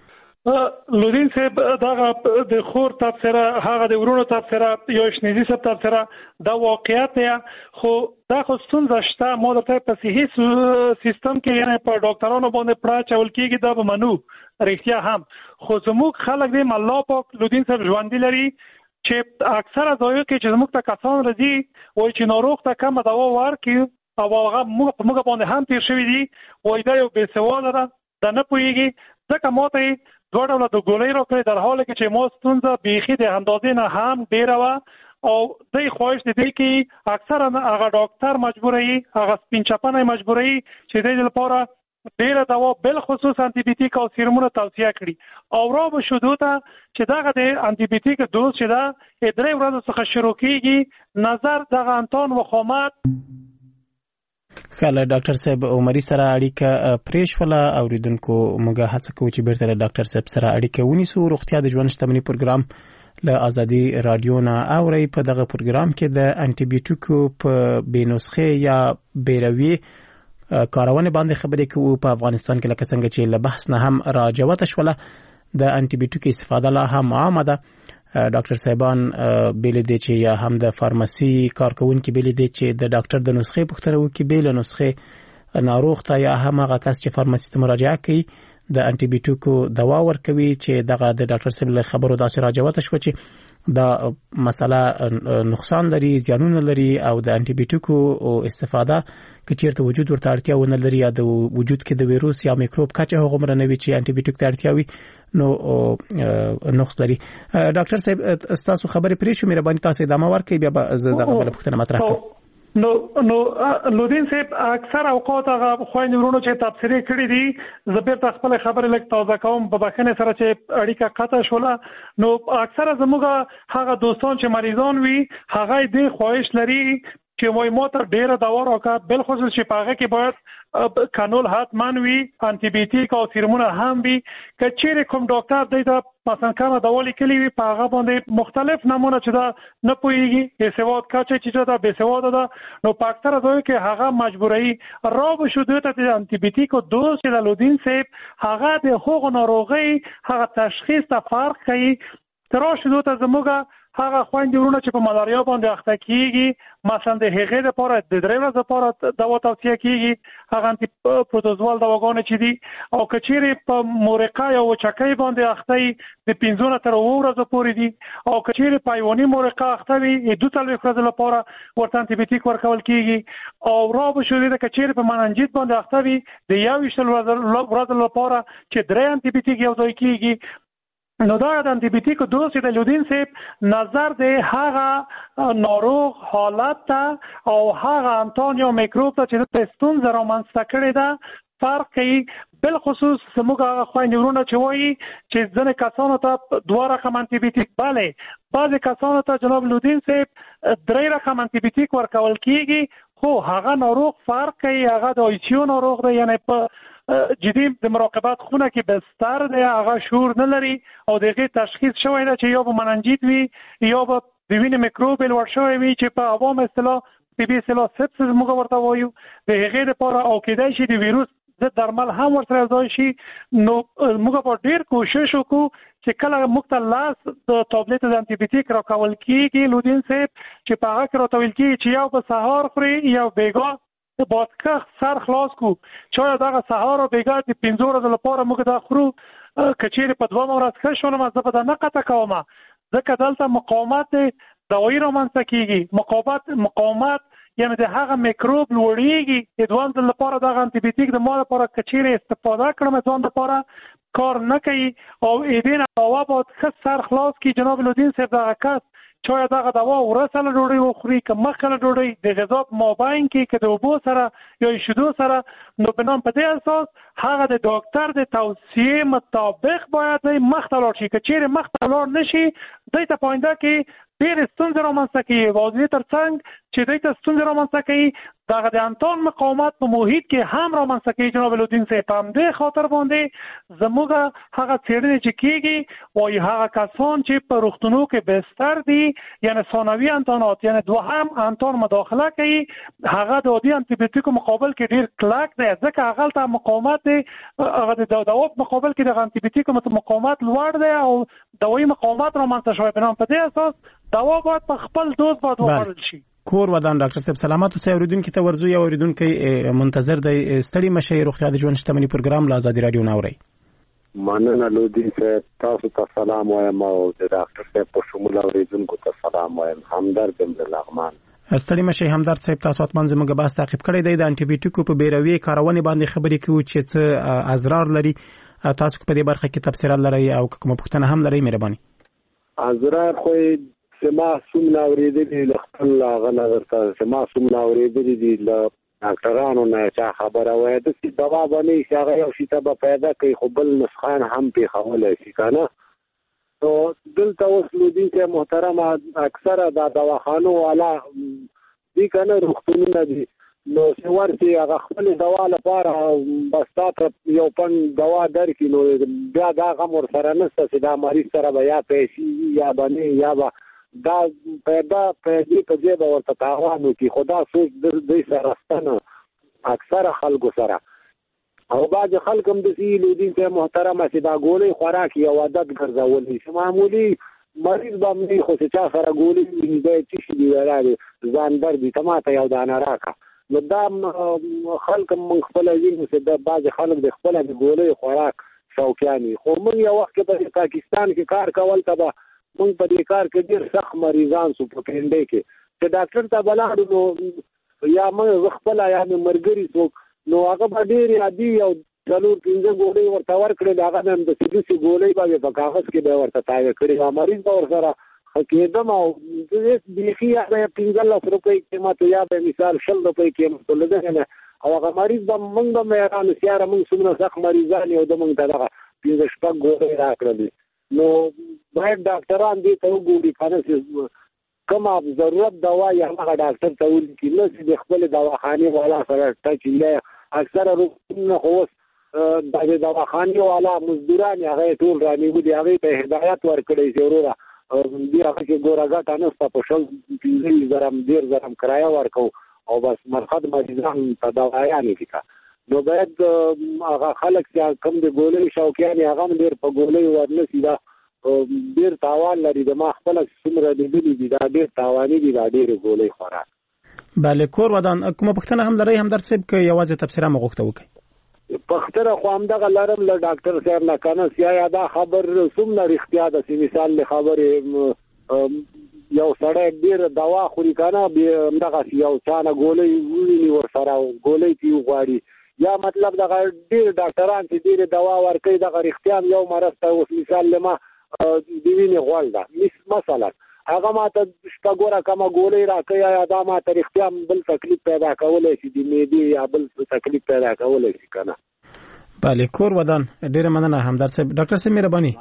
لودین صاحب دغه د خور تفسیره هغه د ورونو تفسیره یو شنیزي صاحب تفسیره دا واقعیت دی خو دا خو ستونزه شته ما درته په صحي سیستم کې یعنی په ډاکټرانو باندې پړه چول کېږي دا به منو رښتیا هم خو زموږ خلک دی الله پاک لودین صاحب ژوندي لري چې اکثره ځایو کې چې زموږ ته کسان راځي وایي چې ناروغ ته کومه دوا ورکړي او هغه موږ باندې هم تیر شوي دي وایي دا یو بې سواده ده دا نه پوهېږي ځکه ما ته دوه ډوله د ګولۍ راکړې در حاله کې چې ما ستونزه بیخي د اندازې نه هم ډېره وه او دی خواهش د دې کې اکثره هغه ډاکټر مجبوروي هغه سپین چپنه مجبوروي چې د دې لپاره ډېره دوا بل خصوص انټي بیوټیک او سیرومونه توصیه کړي او را به شدو ته چې دغه د انټي بیوټیک دوز چې ده درې ورځو څخه شروع کېږي نظر دغه انتون وخامت خاله ډاکټر صاحب عمري سره اړیکه پریښوله اوریدونکو موږ هڅه کوو چې بیرته ډاکټر صاحب سره اړیکه ونیسو. روغتیا د ژوند شتمنۍ پروګرام له ازادي رادیو نه اوري. په دغه پروګرام کې د انټي بیوټیکو په بې نسخې یا بیروي کارونه باندې خبرې کوو. په افغانستان کې لکه څنګه چې له بحث نه هم راجوته شوله د انټي بیوټیک استفاده لا هم عامه ده. ډاکټر صاحبان بیل دي چې یا هم د فارماسي کارکونکو بیل دي چې د ډاکټر د نسخې پوښتنه وکړي بیل نسخې ناروغ ته یا هم هغه کس چې فارماسي ته مراجعه کوي د انټي بیوټیکو دوا ورکوي چې دغه د ډاکټر صاحب له خبرو داسې راجوته شو چې دا مسله نقصان لري، زیانونه لري او د انټي بیوټیکو استفاده که چیرته وجود ورته اړتیا ونه لري یا د وجود کې د ویروس یا میکروب کچه هغومره نه وي چې انټي بیوټیک ته اړتیا وي نو نقص لري. ډاکټر صاحب تاسو خبرې پرې شو، مهرباني تاسو ادامه ورکړئ، بیا به زه دغه بله پوښتنه مطرح کړم. نو نو لودین صاحب اکثر اوقات هغه خويندې ورونو چې تفسیری کړی دي زه بیرته خپل خبره لږ تازه کوم په بخښنه سره چې اړیکه قطع شوله. نو اکثر زموږ هغه دوستان چې مریضان وي هغه دې خواهش لري چې وای مو ته ډیره دوا راکړه، بل خصوص چې پاغه کې باید کانول حتمان وي، انټي بیوټیک او سیرمونه هم وي. که چیرې کوم ډاکټر دی دا مثلا کومه دوا لیکلې وي په هغه باندې مختلف نمونه چې دا نه پوهیږي بې سواد کچه چې دا بې سواد ده، نو په اکثره ځایو کې هغه مجبوري را بشو دوی ته د انټي بیوټیک او دوز چې د لودین صاحب هغه د هغو ناروغۍ هغه تشخیص ته فرق کوي. تر اوسه دوی ته زموږ هغه خويندې ورونه چې په ملاریا باندې اخته کیږي مثلا د هغې لپاره د درې ورځې لپاره دوا توصیه کیږي هغه انټي پروتوزوال دواګانې چې دي، او کچېرې په مورقه یا وچکۍ باندې اخته د پنځه نه تر اووه ورځې پورې دي، او کچېرې په حیواني مورقه اخته وي دوه څلوېښت ورځې لپاره ورته انټي بیوټیک ورکول کیږي، او را به شو د کچېرې په مننجیت باندې اخته وي د یوویشت ورځې لپاره چې درې انټي بیوټیک یو ځای کیږي. نو دا د انټي بیوټیک دوز د لودین صاحب نظر د هغه ناروغ حالت ته او هغه انټونیو میکروب ته چې د ستونزه رامنځته کړې ده فرق کوي. بل خصوص زموږ هغه خويندې ورونه چې وایي چې ځینې کسانو ته دوه رقم انټي بیوټیک، بله بعضې کسانو ته جناب لودین صاحب درې رقم انټي بیوټیک ورکول کیږي، خو هغه ناروغ فرق کوي، هغه د آیسیو ناروغ دی، یعنی په جدي د مراقبت خونه کې بستر دی، هغه شور نه لري او دغه تشخیص شوی دی چې یا به مننجیت وي یا به د وینې میکروب لوړ شوی وي چې په عوام اصطلاح پی بي اصطلاح سپسس موږ ورته وایو. د هغې لپاره او کېدای شي د ویروس د درمل هم ورسره ځای شي. نو موږ په ډېر کوشش وکړو چې کله موږ ته لاس د ټابلیټ د انټي بیوټیک راکول کېږي لودین صاحب چې په هغه کې راته ویل کېږي چې یو به سهار خوري یا بیګا د بادکخ سر خلاص کو چې دغه سهار او بیګا د پنځه ورځې لپاره موږ دا خورو، کچېرې په دوه ورځې ښه شولم زه به دا نه قطع کوم ځکه دلته مقاومت دوایي رامنځته کېږي. مقاومت مقاومت یعنی د هغه میکروب لوړېږي. د دوه ورځې لپاره دغه انټي بیوټیک د ما لپاره کچېرې استفاده کړم ځان لپاره کار نه کوي، او دې نه علاوه باید ښه سر خلاص کړي جناب لودین صاحب دغه کس چې دغه دوا ورسره ډوډۍ وخوري که مخکله ډوډۍ د غذا په مابین کې که د اوبو سره یا شیدو سره، نو بنام په دې اساس هغه د ډاکټر د توصیې مطابق باید مخته لاړ شي. که چیرې مخته لاړ نشي دوی ته په آینده کې ډېرې ستونزې رامنځته کوي، او د دې تر څنګ چې دوی ته ستونزې رامنځته کوي دغه د انټون مقاومت په محیط کې هم رامنځته کوي. جناب لودین صاحب په همدې خاطر باندې زموږ هغه څېړنې چې کېږي وایي هغه کسان چې په روغتونو کې بستر دي یعنی ثانوي انټونات یعنی دوهم انټون مداخله کوي هغه د عادي انټي بیوټیکو مقابل کې ډېر کلک دی، ځکه هغه ته مقاومت دی هغه د دوا په مقابل کې د انټي بیوټیکو مقاومت لوړ دی او دوایي مقاومت رامنځته شوی. بنام په دې اساس دوا باید په خپل دوز باید وخوړل شي. کور ودان ډاکټر صاحب سلامات اوسئ. اوریدونکو ته ورځو یا اوریدونکو منتظر دی ستړي مشي روغتیا د ژوند شتمنۍ پروګرام له آزادي رادیو ناوړي. مننه لودین صاحب، تاسو ته سلام وایم او د ډاکټر صاحب په شمول اوریدونکو ته سلام وایم. همدرد بن لغمان. ستړي مشي همدرد صاحب، تاسو اتمن زموږ بحث تعقیب کړی دی د انټي بیوټیکو په بیروي کارونې باندې خبرې کوي چې څه اضرار لري. تاسو په دې برخه کې تفسیرات لري او کومه پوښتنه هم لري مهرباني. اضرار خو سما سوم لاورېدلې له خپل هغه نظر ته سما سوم لاورېدلې دي له ډاکټرانو نه چې خبره وایي د دوا باندې چې هغه یو شي ته به پیدا کوي خو بل نسخان هم پېښولی شي که نه. نو دلته اوس لودین صاحب محترمه اکثره دا دواخانو والا دي که نه روغتونونه دي، نو چې ورسې هغه خپلې دوا لپاره بس تا ته یو پن دوا درکړي نو بیا دا غم ورسره نشته چې دا مریض سره به یا پیسې یا به نه یا به دا پیدا پیدا په دې به ورته تاوان وکړي. خو دا سوچ د دوی سره شته اکثره خلکو سره، او بعضې خلک هم داسې لودین صاحب محترمه چې دا ګولۍ خوراک یو عادت ګرځولی چې معمولي مریض به هم نه خو چې چا سره ګولۍ ویني دی څه شي دي ویلی دی ځان درد دي ته ماته یو دانه راکړه نو دا خلک من خپل ویني چې د بعض خلک د خپل د ګولې خوراک شوقیانی خو موږ یو وخت په پاکستان کې کار کول ته موږ په دې کار کې ډېر سخت مریضان سو په کینډې کې چې ډاکټر ته بلاړو نو یا موږ خپل یا مرګري څوک نو هغه به ډېر عادي او څلور پنځه ګولې ورته ورکړل هغه هم د سیدي ګولې به په کاغذ کې به ورته تاوی کړی مریض به ورسره کېدم او د بیخي یا پنځه لس روپۍ قیمت یا به مثال شل روپۍ قیمت ولدنه او هغه مریض به موږ به مېرانو سیاره موږ څومره سخت مریضان یو د موږ ته دغه پنځه شپږ ګولۍ راکړلې نو باید ډاکټران دې ته وګوري کنه چې کومه ضرورت دوا یا هغه ډاکټر ته ولیکي نه چې د خپل دواخانې والا سره ټچ یې اکثره روغتونونه خو اوس د دواخانې والا مزدوران هغه ټول رانیولي هغې ته هدایت ورکړی چې وروره دې هغه کې ګوره ګټه نشته په شل پنځه زره ډېر زره کرایه ورکوو او بس مرخد مریضان ته دوايانې دي نو باید هغه خلک چې کوم د ګولۍ شوقیان هغه هم ډېر په ګولۍ ورنسي دا ډېر تاوان لري د ما خپل څومره لیدلي دي دا ډېر تاواني دي دا ډېر ګولۍ خوراک بله کور ودان کومه پوښتنه هم لرئ همدرد صاحب که یوازې تبصره مو غوښته وکړئ پختره خو همدغه لرم له ډاکټر صاحب نه کنه سیا دا خبر څومره رښتیا ده چې مثال له خبرې یو سړی ډېر دوا خوري کنه همدغه یو چانه ګولۍ وویني ورسره ګولۍ کې وغواړي یا مطلب دغه ډېر ډاکټران چې ډېرې دوا ورکوي دغه رښتیا هم یو مرض ته اوس مثال له ما د وینې غوړ ده مثلا هغه ماته شپه ګوره کومه ګولۍ راکوي یا دا ماته رښتیا هم بل تکلیف پیدا کولی شي د معدې یا بل تکلیف پیدا کولی شي که نه بله کور ودان ډېره مننه همدرد صاحب ډاکټر صاحب مهرباني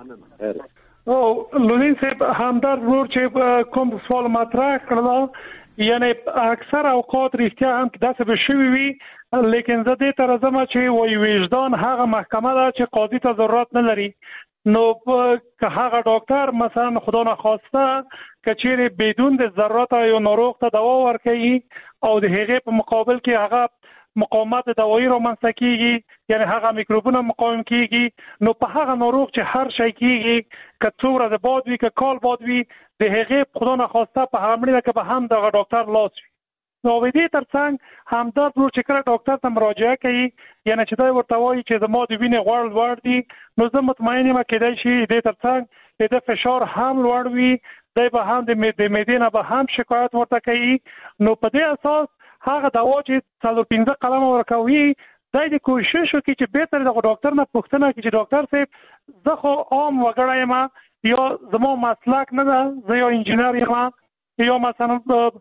او لودین صاحب همدرد ورور چې کوم سوال مطرح کړل یعنی اکثر اوقات رښتیا هم داسې به شوي وي لیکن زه دې ته راځم چې وایي وجدان هغه محکمه ده چې قاضي ته ضرورت نه لري نو که هغه ډاکټر مثلا خدا نخواسته که چیرې بدون د ضرورت یو ناروغ ته دوا ورکوي او د هغې په مقابل کې هغه مقاومت دوایی رامنځته کیږي یعنی هغه میکروبونه مقاوم کیږي نو په هغه ناروغ چې هر شی کیږي که څو ورځې بعد وي که کال بعد وي د هغې خدا نخواسته په هغه مړینه کې به هم دغه ډاکټر لاس وي نو د دې ترڅنګ همدرد ورور چې کله ډاکټر ته مراجعه کوي یعنی چې دی ورته وایي چې زما د وینې غوړ لوړ دي نو زه مطمئن یم کېدای شي د دې ترڅنګ د فشار هم لوړ وي دی به هم د معدې نه به هم شکایت ورته کوي نو په دې اساس هغه دوا چې څلور پنځه قلمه ورکوي دی د کوشش وکړي چې بهتر دغه ډاکټر نه پوښتنه کړي چې ډاکټر صاحب زه خو عام وګړی یم یا زما مسلک نه ده زه یو انجینر یم یا مثلا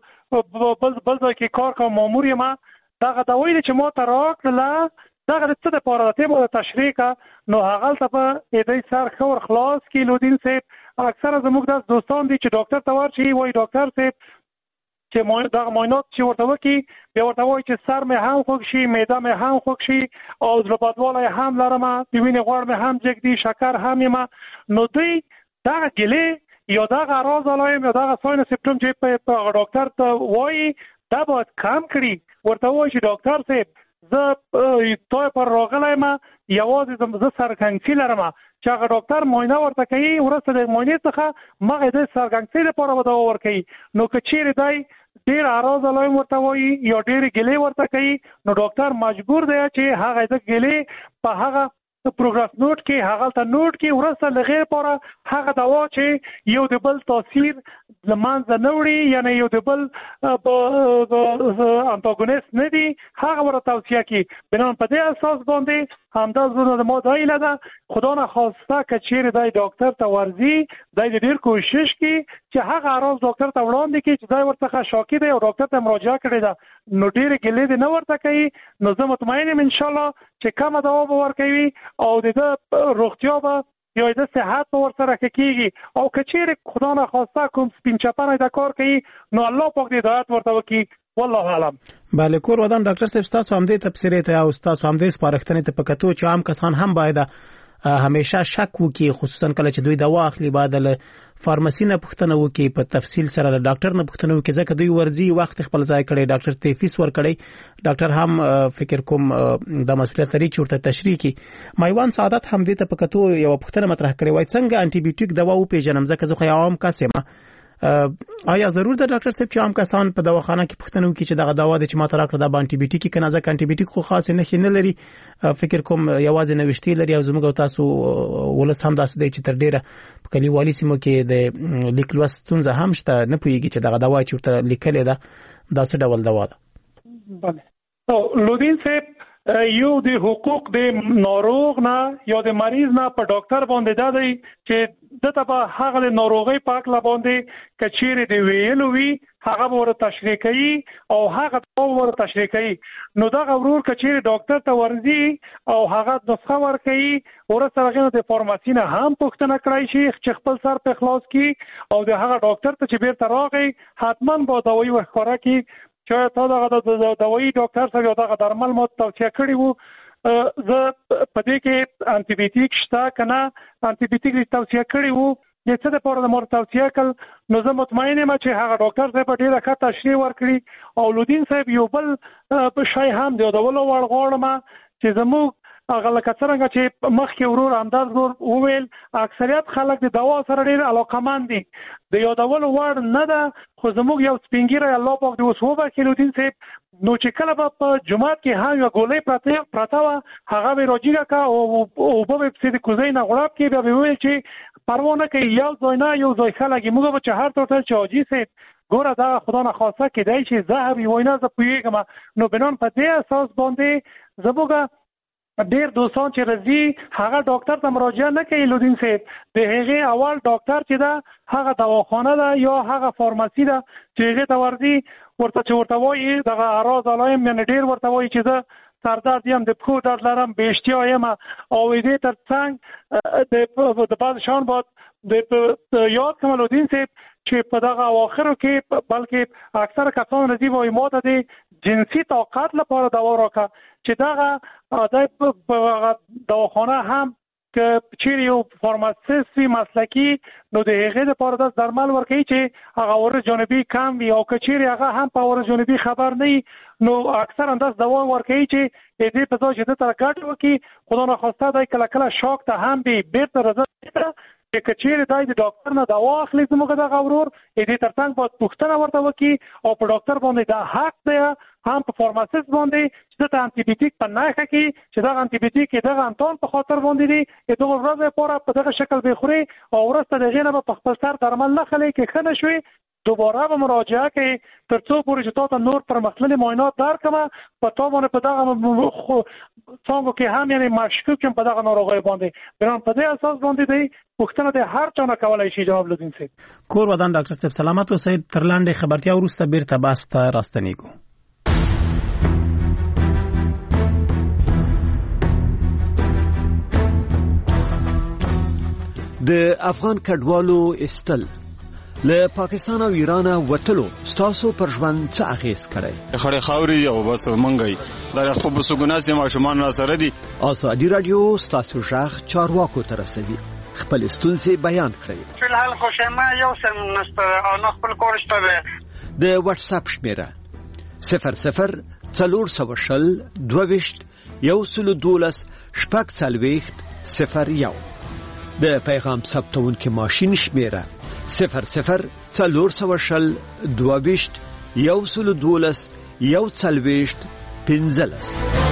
بل بل ځای کې کار کوم مامور یم دغه دوایی چې ما ته راکړله دغه د څه دپاره ده ته به تشریح کړه نو هغلته به د سر ښه ور خلاص کړي لودین صاحب اکثره زموږ داسې دوستان دي چې ډاکټر ته ورشي وایي ډاکټر صاحب چې دغه معاینات چې ورته وکړي بیا ورته وایي چې سر مې هم خوږ شي معده مې هم خوږ شي او زړه بدوالی هم لرم د وینې غوړ مې هم جګ دي شکر هم یم نو دوی دغه ګیلې یا دغه اراز علایم یا دغه ساین سیمپټوم چې په ډاکټر ته وایي دا باید کم کړي ورته وایي چې ډاکټر صاحب زه توی پر راغلی یم یوازې زه سرګنګسي لرم چې هغه ډاکټر معاینه ورته کوي وروسته د معاینې څخه مغې د سرګنګسۍ لپاره به دوا ورکوي نو که چیرې دی ډېر اراز علایم ورته وایي یا ډېرې ګیلې ورته کوي نو ډاکټر مجبور دی چې هغه د ګیلې په هغه پروګرس نوٹ کې هغه ته نوٹ کې وروسته له غیر لپاره هغه دوا چې یو د بل تاثیر له منځه نه وړي یعنی یو د بل انټاګونیست نه دي هغه ورته توصیه کړي بنابراین په دې اساس باندې همدا زونه د ما دا هیله ده خدا نخواسته که چیرې دی ډاکټر ته ورځي دی د ډېر کوشش کړي چې هغه اراز ډاکټر ته وړاندې کړي چې دی ورڅخه شاکي دی او ډاکټر ته مراجعه کړې ده نو ډېرې ګیلې دې نه ورته کوي نو زه مطمئن یم انشاءالله چې کمه دوا به ورکوي او د ده روغتیا به یا د صحت به ورسره ښه کېږي او که چیرې خدا نخواسته کوم سپین چپنی دا کار کوي نو الله پاک دې هدایت ورته وکړي والله اعلم بله کور ودان ډاکټر صاحب ستاسو همدې تبصرې ته او ستاسو همدې سپارښتنې ته په کتو چې عام کسان هم باید همیشه شک وکړي خصوصا کله چې دوی دوا اخلي باید له فارماسي نه پوښتنه وکړي په تفصیل سره له ډاکټر نه پوښتنه وکړي ځکه دوی ورځي وخت خپل ځای کړي ډاکټر ته فیس ورکړي ډاکټر هم فکر کوم د مسؤلیت لري چې ورته تشریح کړي مایوان سعادت همدې ته په کتو یو پوښتنه مطرح کړې وای څنګه انټي بیوټیک دوا او پیژنم ځکه زه خو عام کس یم آیا ضرور ده ډاکټر صاحب چې عام کسان په دواخانه کې پوښتنه وکړي چې دغه دوا د چې ماته راکړه د انټي بیوټیک کنه ځکه انټي بیوټیک خو خاص نه نه لري فکر کوم یوازې نوښتي لري او زموږ تاسو ولس هم داسې دی چې تر ډیره په کلیوالي سیمو کې د لیک لوستونځ هم شته نه پوهیږي چې دغه دوا چې ورته لیکل ده دا څه ډول دوا ده. بله او لودین صاحب یو د حقوق د ناروغ نه یا د مریض نه په ډاکټر باندې دا دی چې دته په هغه د ناروغي پاک لا باندې کچېره دی ویلو وی هغه ور تشریح کوي او هغه ور تشریح کوي نو دا غوړور کچېره ډاکټر ته ورځي او هغه نسخه ور کوي ورسره غنه د فارماسي نه هم پوښتنه کوي چې خپل سر په خلاص کی او د هغه ډاکټر ته چې بیرته راغی حتما به دوايي ورخوره کی چې تا دغه دوايي ډاکټر سره دغه درمل مو توصیه کړی وو زه په دې کې انټي بیوټیک شته کنه انټي بیوټیک توصیه کړی وو چې څه د پوره د مور توصیه کړ نو زه مطمئن یم چې هغه ډاکټر صاحب ډیره ښه تشریح ورکړي او لودین صاحب یو بل په شای هم دی د ولو ور غوړم چې زموږ هغه لکه څنګه چې مخکې ورور انداز ورور وویل اکثریت خلک د دوا سره ډیر علاقمند دي د یادولو وړ نه ده خو زموږ یو سپینګیره الله پاک د وسوبه کې لودین صاحب نو چې کله په جمعات کې ها یو ګولې پراته پراته هغه به راځي کا او او په په دې کوزې نه غړاب کې به ویل چې پرونه کې یو ځای نه یو ځای خلک موږ به چهار ټوټل چاجي سي ګوره دا خدا نه خاصه کې دی چې زهر یو نه ز پویګم نو بنان په دې اساس باندې زبوګه ډیر دوستان چې راځي هغه ډاکټر ته مراجعه نه کوي لودین صاحب د هغه اول ډاکټر چې دا هغه دواخانه ده یا هغه فارماسي ده چې هغه ته ورځي ورته چې ورته وایي دغه اراز علایم یعنی ډیر ورته وایي چې دا سردرد یم د پښو درد لرم بهشتیا یم او دې تر څنګ د د بادشاهان باد د یاد کوم لودین صاحب چې په دغه اواخرو کې بلکې اکثر کسان راځي وایي ماته د جنسي طاقت لپاره دوا راکړه چې دغه د په دواخانه هم که چیرې یو فارماسیست وي مسلکي نو د هغې دپاره داسې درمل ورکوي چې هغه ور جانبي کم وي او که چیرې هغه هم په ور جانبي خبر نه وي نو اکثرا داسې دوا ورکوي چې د دې په ځای چې ده سره ګډ وکړي خدا نخواسته دی کله کله شاک ته هم وي بېرته راځي چې که چیرې دی د ډاکټر نه دوا اخلي زموږ دغه ورور دې تر څنګ باید پوښتنه ورته وکړي او په ډاکټر باندې دا حق دی هم په فارماسیست باندې چې دته انټي بیوټیک په نښه کې چې دغه انټي بیوټیک دغه انتون په خاطر باندې دی دغه ورځ لپاره په دغه شکل به خوري او ورسته دغه نه په خپل سر درمل نه خلې کې خنه شوي دوباره به مراجعه کوي تر څو پورې چې تاسو نور پر مخلل معاینات درکمه په تاسو باندې په دغه څنګه کې هم یعنی مشکوک په دغه ناروغي باندې بران په دې اساس باندې دی پوښتنه د هر چا نه کولای شي جواب لودین صاحب کور ودان ډاکټر صاحب سلامت اوسئ تر لاندې خبرتیا ورسته بیرته باسته راستنیګو د افغان کډوالو استل له پاکستان او ایران وټلو ستاسو پر ژوند څه اغیز کړي خړې خاوري او بس منګي دا خو په سګوناس ما شومان را سره دي ازادي رادیو ستاسو ژغ چارواکو تر رسیدي خپل ستونزې بیان کړئ په حال خو شمه یو سم نسته او خپل کورشته د واتس اپ شمیره صفر صفر څلور سوه شل دوه ویشت یو سل دولس شپږ څلوېښت صفر یو د پیغام ثبتون کې ماشین شمیره صفر صفر څلور سوه شل دوه ویشت یو سل دولس یو څلوېښت پنځلس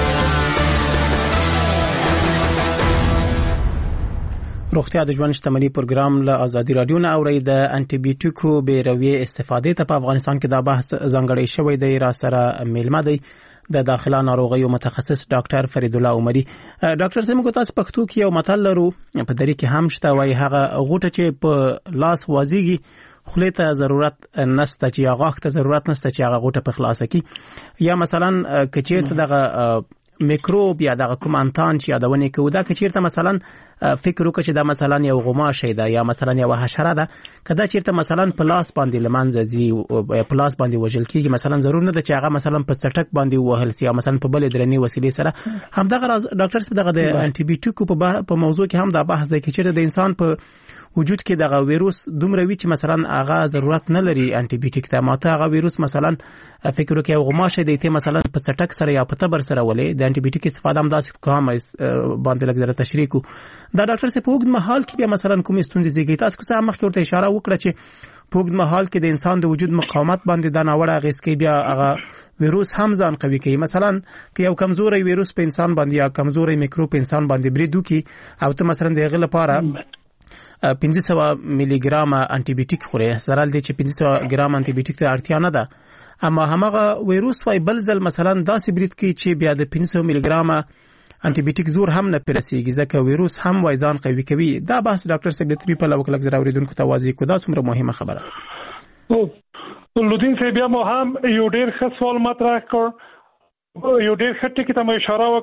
روغتیا د ژوند شتمنۍ پروګرام له ازادي رادیو نه اوري د انټي بیوټیکو به روي استفادې ته په افغانستان کې دا بحث ځانګړی شوی دی را سره میلمه دی د داخله ناروغیو متخصص ډاکټر فرید الله عمري ډاکټر سیمه تاسو پښتو کې یو متل لرو په دری کې هم شته وای هغه غوټه چې په لاس وازیږي خله ته ضرورت نسته چې هغه ته ضرورت نسته چې هغه غوټه په خلاصه کی یا مثلا کچیر دغه میکروب یا دغه کوم انتان چې یادونه کوي دا کچیرته مثلا فکر وکړي چې دا مثلا یو غماشه ده یا مثلا یو حشره ده کدا چیرته مثلا پلاس باندې لمنځه زی پلاس باندې وژل کیږي مثلا ضرور نه ده چې هغه مثلا په چټک باندې وهل سي یا مثلا په بل درنی وسیلې سره هم دغه ډاکټر څه دغه د انټي بیوټیکو په موضوع کې هم دا بحث دی چې چیرته د انسان په وجود کې دغه ویروس دومره وی چې مثلا هغه ضرورت نه لري انټي بیوټیک ته ماته هغه ویروس مثلا فکر وکړي او غماشه دی ته مثلا په چټک سره یا په تبر سره ولې د انټي بیوټیک استفاده هم داسې کوم باندې لږ زره تشریح کو دا ډاکټر څه په وګړي محل کې مثلا کوم ستونزې زیږي تاسو څه مخکې ورته اشاره وکړه چې په مهال کې د انسان د وجود مقاومت باندې د ناوړه اغیز کوي بیا هغه ویروس هم ځان قوي کوي. مثلا که یو کمزوري ویروس په انسان باندې یا کمزوري میکروب په انسان باندې برید وکي او ته مثلا د هغه لپاره پنځه سوه میلی ګرام انټي بیوټیک خوري، سره دې چې پنځه سوه ګرام انټي بیوټیک ته اړتیا نه ده، اما همغه ویروس وای بل ځل مثلا داسې برید کوي چې بیا د پنځه سوه میلی ګرام انټي بیوټیک زور هم نه پرسیږي ځکه ویروس هم وای ځان قوي کوي. دا بحث ډاکټر سیکریټری په لوکل زرا اوریدونکو ته واضح کو، دا څومره مهمه خبره. لودین صاحب هم هم یو ډیر ښه سوال مطرح کړ، یو ډیر ښه ټکی ته مې اشاره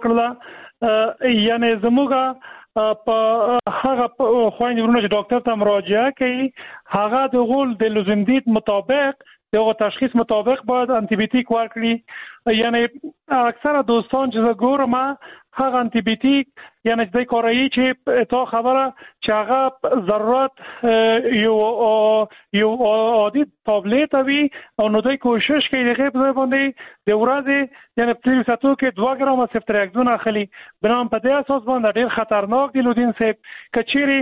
وکړه، یعنی زموږه په هغه خويندې ورونه چې ډاکټر ته مراجعه کوي هغه د غول د لزومدید مطابق دغه تشخیص مطابق باید انټي بیوټیک ورکړي. یعنی اکثره دوستان چې ګورم هغه انټي بیوټیک یعنی د کورایي چې تا خبره چې هغه ضرورت یو یو عادي تابلیت وي او نو دوی کوشش کوي دغه په باندې د ورځې یعنی په ساتو کې دوه ګرام سفټریکزون اخلي، بنام په دې اساس باندې ډیر خطرناک دی. لودین صاحب کچيري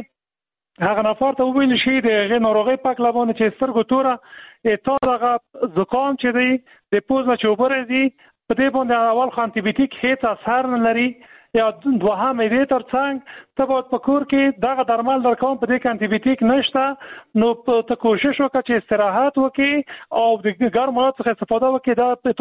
هغه نفر ته ویل شي د ناروغي پاک لبانه چې سترګو توره تا دغه زکام چې دی د پوز نه چوبره دی په دې باندې اول خو انټي بیوټیک هیڅ اثر نه لري یا دوهم دې ترڅنګ ته باید په کور کې دغه درمل درکوم په دې کې انټي بیوټیک نشته، نو ته کوشش وکړه چې استراحت وکړي او د ګرم حالت څخه استفاده وکړي دا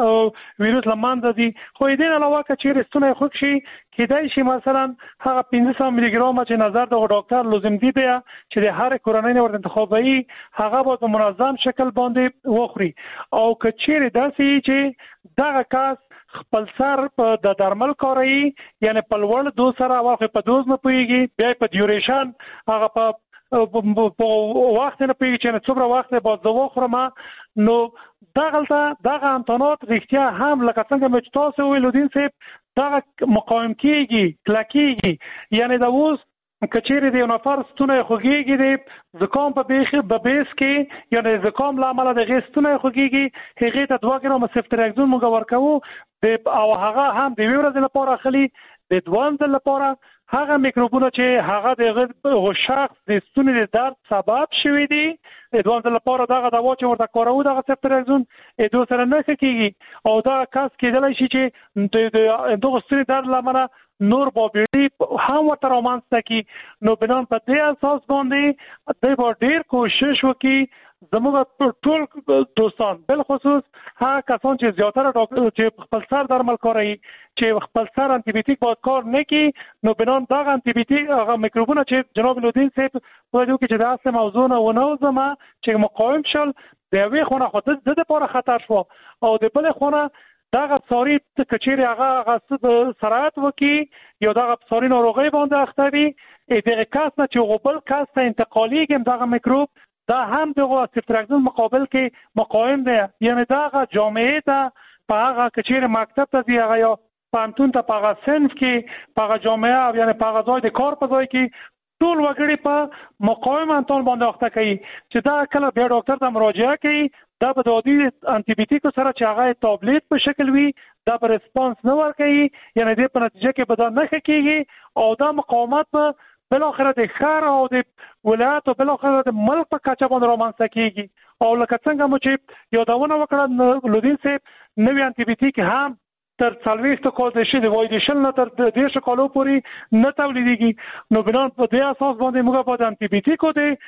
ته ویروس لمانځي دي. خو دې علاوه چې رستونه خوښ شي کېدای شي مثلا هغه پنځه سوه میلی ګرام چې نظر د ډاکټر لازم دي دی چې د هر کورنۍ ورته انتخابي هغه به په منظم شکل باندې وخوري. او کچېره داسې چې دغه کس خپل سر په د درمل کاري یعنی په لوړ دوز سره واخې په دوز نه پويږي، بیا په ډیوریشن هغه په په وخت نه پويږي چې څومره وخت به دوا خورم، نو دغلته دغه امتحانات رښتیا هم لکه څنګه مې تاسو ویلو دین صاحب دغه مقاوم کیږي کلکیږي. یعنی د اوس کچېره دی نفر ستونه خوږیږي د زکام په بیخ په بیس کې یعنی زکام لامل د غستونه خوږیږي هغه ته دوه ګرام سفټریکزون موږ ورکوو او هغه هم د ورځې لپاره خلی د دوام د لپاره هغه میکروبونه چې هغه د شخص د ستوني د درد سبب شوي دي د دوام د لپاره دغه دوا چې ورته کارو دغه سفټریکزون د دوه سره نه کېږي او دا کس کېدلی شي چې د دغه ستوني درد لامل نور بابیری هم ورته رامنځته کی. نو بنان په دې اساس باندې دوی به ډیر کوشش وکړي زموږ ټول دوستان بل خصوص هغه کسان چې زیاتره چې خپل سر درمل کوي چې خپل سر انټي بیوټیک باید کار نه کوي، نو بنان دغه انټي بیوټیک هغه میکروبونه چې جناب لودین صاحب په دې کې چې د اصل موضوع نه ونه زما چې مقاوم شول د یوې خونه خو د لپاره خطر شو او د بل خونه دغه څاري کچېره هغه غصب سرعت وکي یا دغه څاري ناروغي باندې اختري دغه کس نه چې غوبل کس ته انتقالي کوم دغه میکروب دا هم دغه سفټریکزون مقابل کې مقاوم دی. یعنی دغه جامعه ته په هغه کچېره مکتب ته دی هغه یا پانتون ته په هغه صنف کې په هغه جامعه یعنی په هغه ځای د کار په ځای کې ټول وګړي په مقاوم انتون باندې اخته کوي چې دا کله بیا ډاکټر ته مراجعه کوي دا په دادی انټي بیوټیک سره چې هغه ټابلیټ په شکل وي دا په ریسپانس نه ورکوي، یعنی د په نتیجه کې به دا نه کېږي او دا مقاومت په بل اخر د ښار او د ولایت او بل اخر د ملک په کچه باندې رومانسه کېږي. او لکه څنګه مو چې یادونه وکړه لودین صاحب نوې انټي بیوټیک هم تر څلوېښت کال د شي د وایډیشن نه تر دېرش کالو پورې نه تولیدېږي. نو بنا په دې اساس باندې موږ په انټي بیوټیکو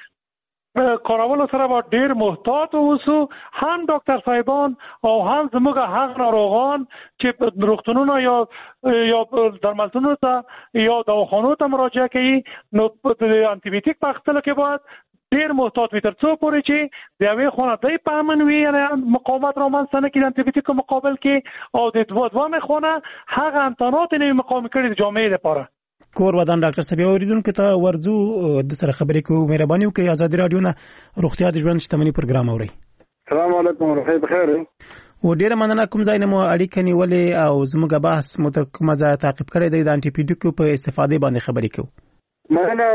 د کارولو سره به ډېر محتاط اوسو، هم ډاکټر صاحبان او هم زموږ هغه ناروغان چې روغتونونو یا یا درملتونونو ته یا دواخانو ته مراجعه کوي، نو د انټي بیوټیک په اخیستلو کې باید ډیر محتاط وي تر څو پورې چې د یوې خونه دی په امن وي یعنی مقاومت رامنځته نه کړي د انټي بیوټیک مقابل کې او د دوه دوه خونه هغه امتحانات نه مقاوم کړي د جامعې لپاره. کور ودان ډاکټر صاحب اوریدونکو ته ورځو د سره خبرې کوو، مهرباني وکړئ آزادي رادیو نه روغتیا د ژوند شتمنۍ پروګرام اورئ. السلام علیکم ورحمت بخیر. و ډیره مننه کوم ځای نه مو اړیکه نیولې او زموږ بحث مو تر کومه ځای تعقیب کړی دی د انټي بیوټیکو په استفادې باندې خبرې کوو. مننه.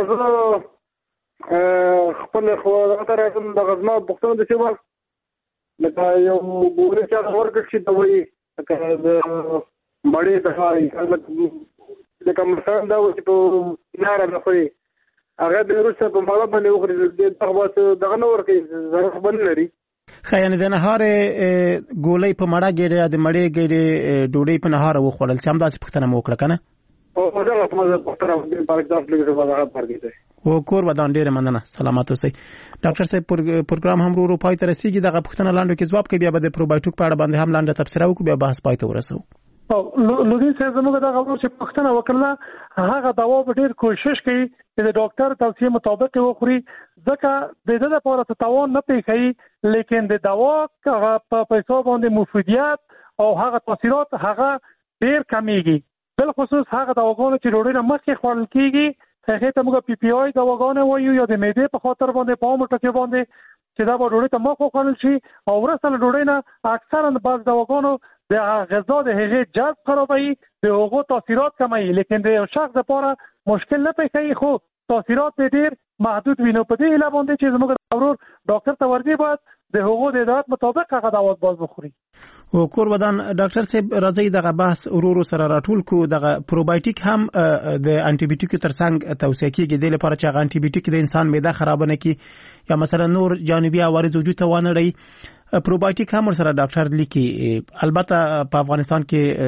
زه خپل خو هغه راځم د غزما پښتون د سیوا لکه یو ګوري چې ورکړ شي ته وایي لکه د مړې د هاري د کوم څنګه دا چې په ناره نه خوري هغه د روسه په مالا باندې وخوري دغه واسه دغه نور کې ضرر باندې لري. خیانه د نهار ګولې په مړه ګېډه د مړې ګېډه ډوډۍ په نهار وخوړل سم داسې پښتنه مو وکړه کنه او دا په مزه پښتنه د پارک داس لګي په هغه پارک دی او کور ودان ډیره مننه سلامات اوسئ. ډاکټر صاحب پروګرام هم ورو پای ته رسیدي دغه پښتنه لاندو کې ځواب کوي بیا به د پروبایوټیک په اړه باندې هم لاندې تبصره وکړو بیا بحث پای ته ورسو. او لودین صاحب زموږ دا خبر چې پښتنه وکړه هغه دوا په ډیر کوشش کوي چې د ډاکټر توصیه مطابق وخوري ځکه د دې لپاره ته تاوان نه پیښي لیکن د دوا په پیسو باندې مفیدیت او هغه تاثیرات هغه ډیر کمیږي. بل خصوص هغه دواګانو چې ډوډۍ نه مخکې خوړل کیږي هغه ته موږ پی پی آی دواګانې وایو یا د معدې په خاطر باندې په عمر ټکی باندې چې دا به ډوډۍ ته مخ خوړل شي او ورسره ډوډۍ نه اکثرا بعض دواګانو د غذا د هغه جذب خرابوي د هغو تاثیرات کموي لیکن د شخص لپاره مشکل نه پیښي خو تاثیرات ډیر محدود وي. نو په دې اله باندې چې زموږ ضرور ډاکټر ته ورځي باید د هغو د هدایت مطابق هغه دوا باز بخوري. او کور ودان ډاکټر صاحب راځي دغه بحث ورورو سره راټول کو دغه پروبایوټیک هم د انټي بیوټیک ترڅنګ توصیه کیږي د لپاره چې انټي بیوټیک د انسان معده خراب نه کی یا مثلا نور جانبي عوارض وجود ته ونه لري. پروبایوټیک هم سره ډاکټر لیکي البته په افغانستان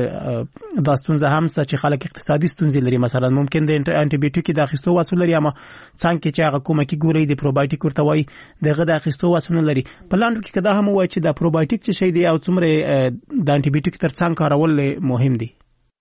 کې د ستونزه هم چې خلک اقتصادي ستونزې لري مثلا ممکن د انټي بیوټیک د اخیستو وسول لري اما څنګه چې هغه کومه کې ګوري د پروبایوټیک ورته وای دغه د اخیستو وسول لري په لاندې کې کدا هم وای چې د پروبایوټیک څه شي دی او څومره د انټي بیوټیک ترڅنګ کارول مهم دي.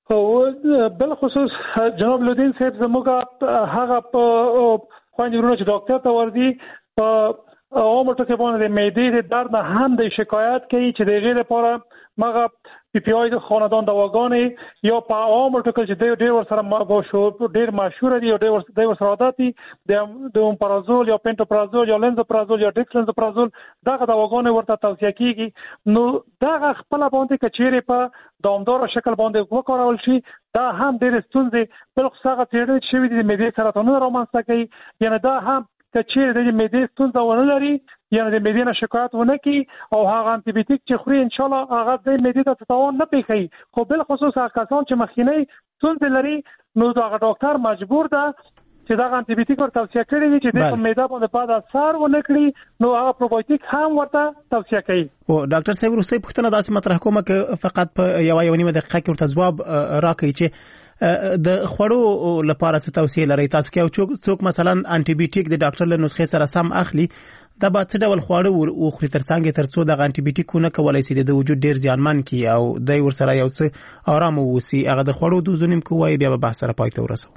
او بل خصوص جناب لودین صاحب زموږه هغه په خوانې ورونه چې ډاکټر ته ورځي په او مټکه باندې د معدې د درد نه هم د شکایت کوي چې د غیر لپاره مغه پی پی آی د خاندان دواګانې یا په عام ټکو چې د ډیر ور سره مشهور ډیر مشهور دي او ډیر ور سره عادت دي د اومپرازول یا پنټوپرازول یا لنزوپرازول یا ډیکسلنزوپرازول دغه دواګانې ورته توصیه کیږي. نو دغه خپل باندې کچېره په دوامدار شکل باندې وکړول شي دا هم ډیر ستونزې بل خو هغه تیرې چې د معدې سرطانونه رامنځته کوي یعنی دا هم کچېره د معدې ستونزه ونه لري یعنی د معدې نه شکایت ونه کی او هغه انټي بیوټیک چې خوري ان شاء الله هغه د معدې ته تاوان نه پیښي خو بل خصوص هغه کسان چې مخکینی ستونزه لري نو دا ډاکټر مجبور ده چې دا انټي بیوټیک ورته توصیه کړي وي چې د معده باندې پاد اثر ونه کړي نو هغه پروبایوټیک هم ورته توصیه کوي. او ډاکټر صاحب وروسته پوښتنه داسې مطرح کوم چې فقط په یو یو نیمه دقیقه کې ورته ځواب راکړي چې د خوړو لپاره څه توصیه لري تاسو کې او څوک مثلا انټي بیوټیک د ډاکټر له نسخې سره سم اخلي دا به څه ډول خواړه وخوري ترڅنګ ترڅو د انټي بیوټیکونه کولای شي د وجود ډیر زیانمن کی او د ور سره یو څه آرام ووسی هغه د خوړو دوزونیم کوی بیا به بحث سره پای ته ورسو.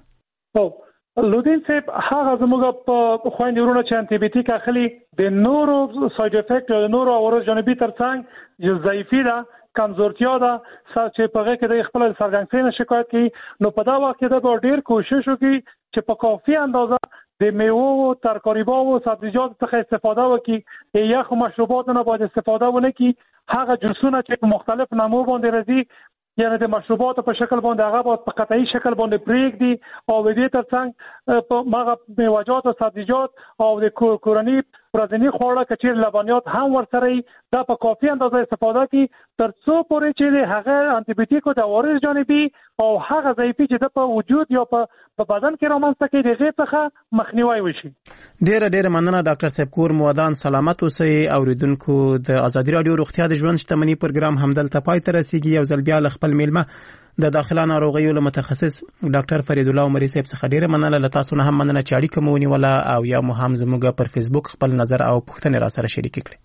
او لودین صاحب هغه زموږ په خويندې ورونه چې انټي بیوټیک اخلي د نورو ساید افیکټ او نورو عوارض جانبي ترڅنګ یو ضعیفي ده کمزورتیا ده چې په هغه کې د خپل سرګنګسۍ نه شکایت کوي نو په دا وخت کې د ډیر کوشش وکړي چې په کافي اندازه د میوه او ترکاریو او سبزیجات څخه استفاده وکړي یا خو مشروبات نه باید استفاده ونه کړي هغه جوسونه چې په مختلف نامو باندې راځي یعنی د مشروبات په شکل باندې هغه باید په قطعي شکل باندې پرېږدي او د دې ترڅنګ په مغه میوه‌جات او سبزیجات او د کورنی ورځنی خواړه کچیر لبنیات هم ورسره دا په کافي اندازه استفاده کی تر څو پورې چې هغه انټي بیوټیک د عوارض جانبي او هغه ضعیفي چې په وجود یا په بدن کې رامنځته کیږي دغه څخه مخنیوي وشي. ډیر ډیر مننه ډاکټر صاحب کور مودان سلامت اوسئ. اوریدونکو د ازادي رادیو روغتیا د ژوند شتمنۍ پروګرام همدلته پای ته رسیدي یو ځل بیا خپل میلمه د داخله ناروغیو له متخصص ډاکټر فرید الله عمري صاحب څخه ډیره مننه له تاسو نه هم مننه چې اړیکه مو ونیوله او یا مو هم زموږ پر فیسبوک خپل نظر او پوښتنې را سره شریک کړئ.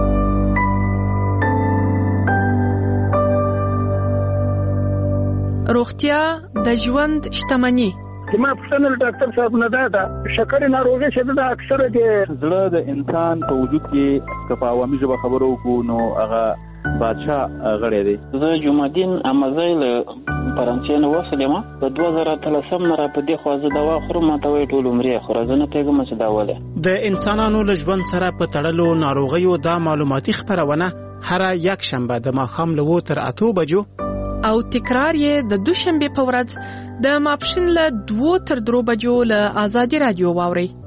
روغتیا د ژوند شتمنۍ ما پښتنه ډاکټر صاحب نه دا شکر ناروغي شته د اکثره د زړه د انسان په وجود کې کفا عوامي ژبه خبرو کو نو هغه بادشاہ غړې دی. زه جمعدین امازیل فرانسې نو وسلم په دوه زره اتلسم را په دې خوازه دوا خورم ته وی ټول عمرې خورزنه پیغام څه داوله د انسانانو له ژوند سره په تړلو ناروغیو دا معلوماتي خبرونه هر یک شنبه د ماښام له وو تر اتو بجو او تکرار یې د دوشنبه په ورځ د ماپښین له دوه تر درو بجو له آزادي رادیو واوري.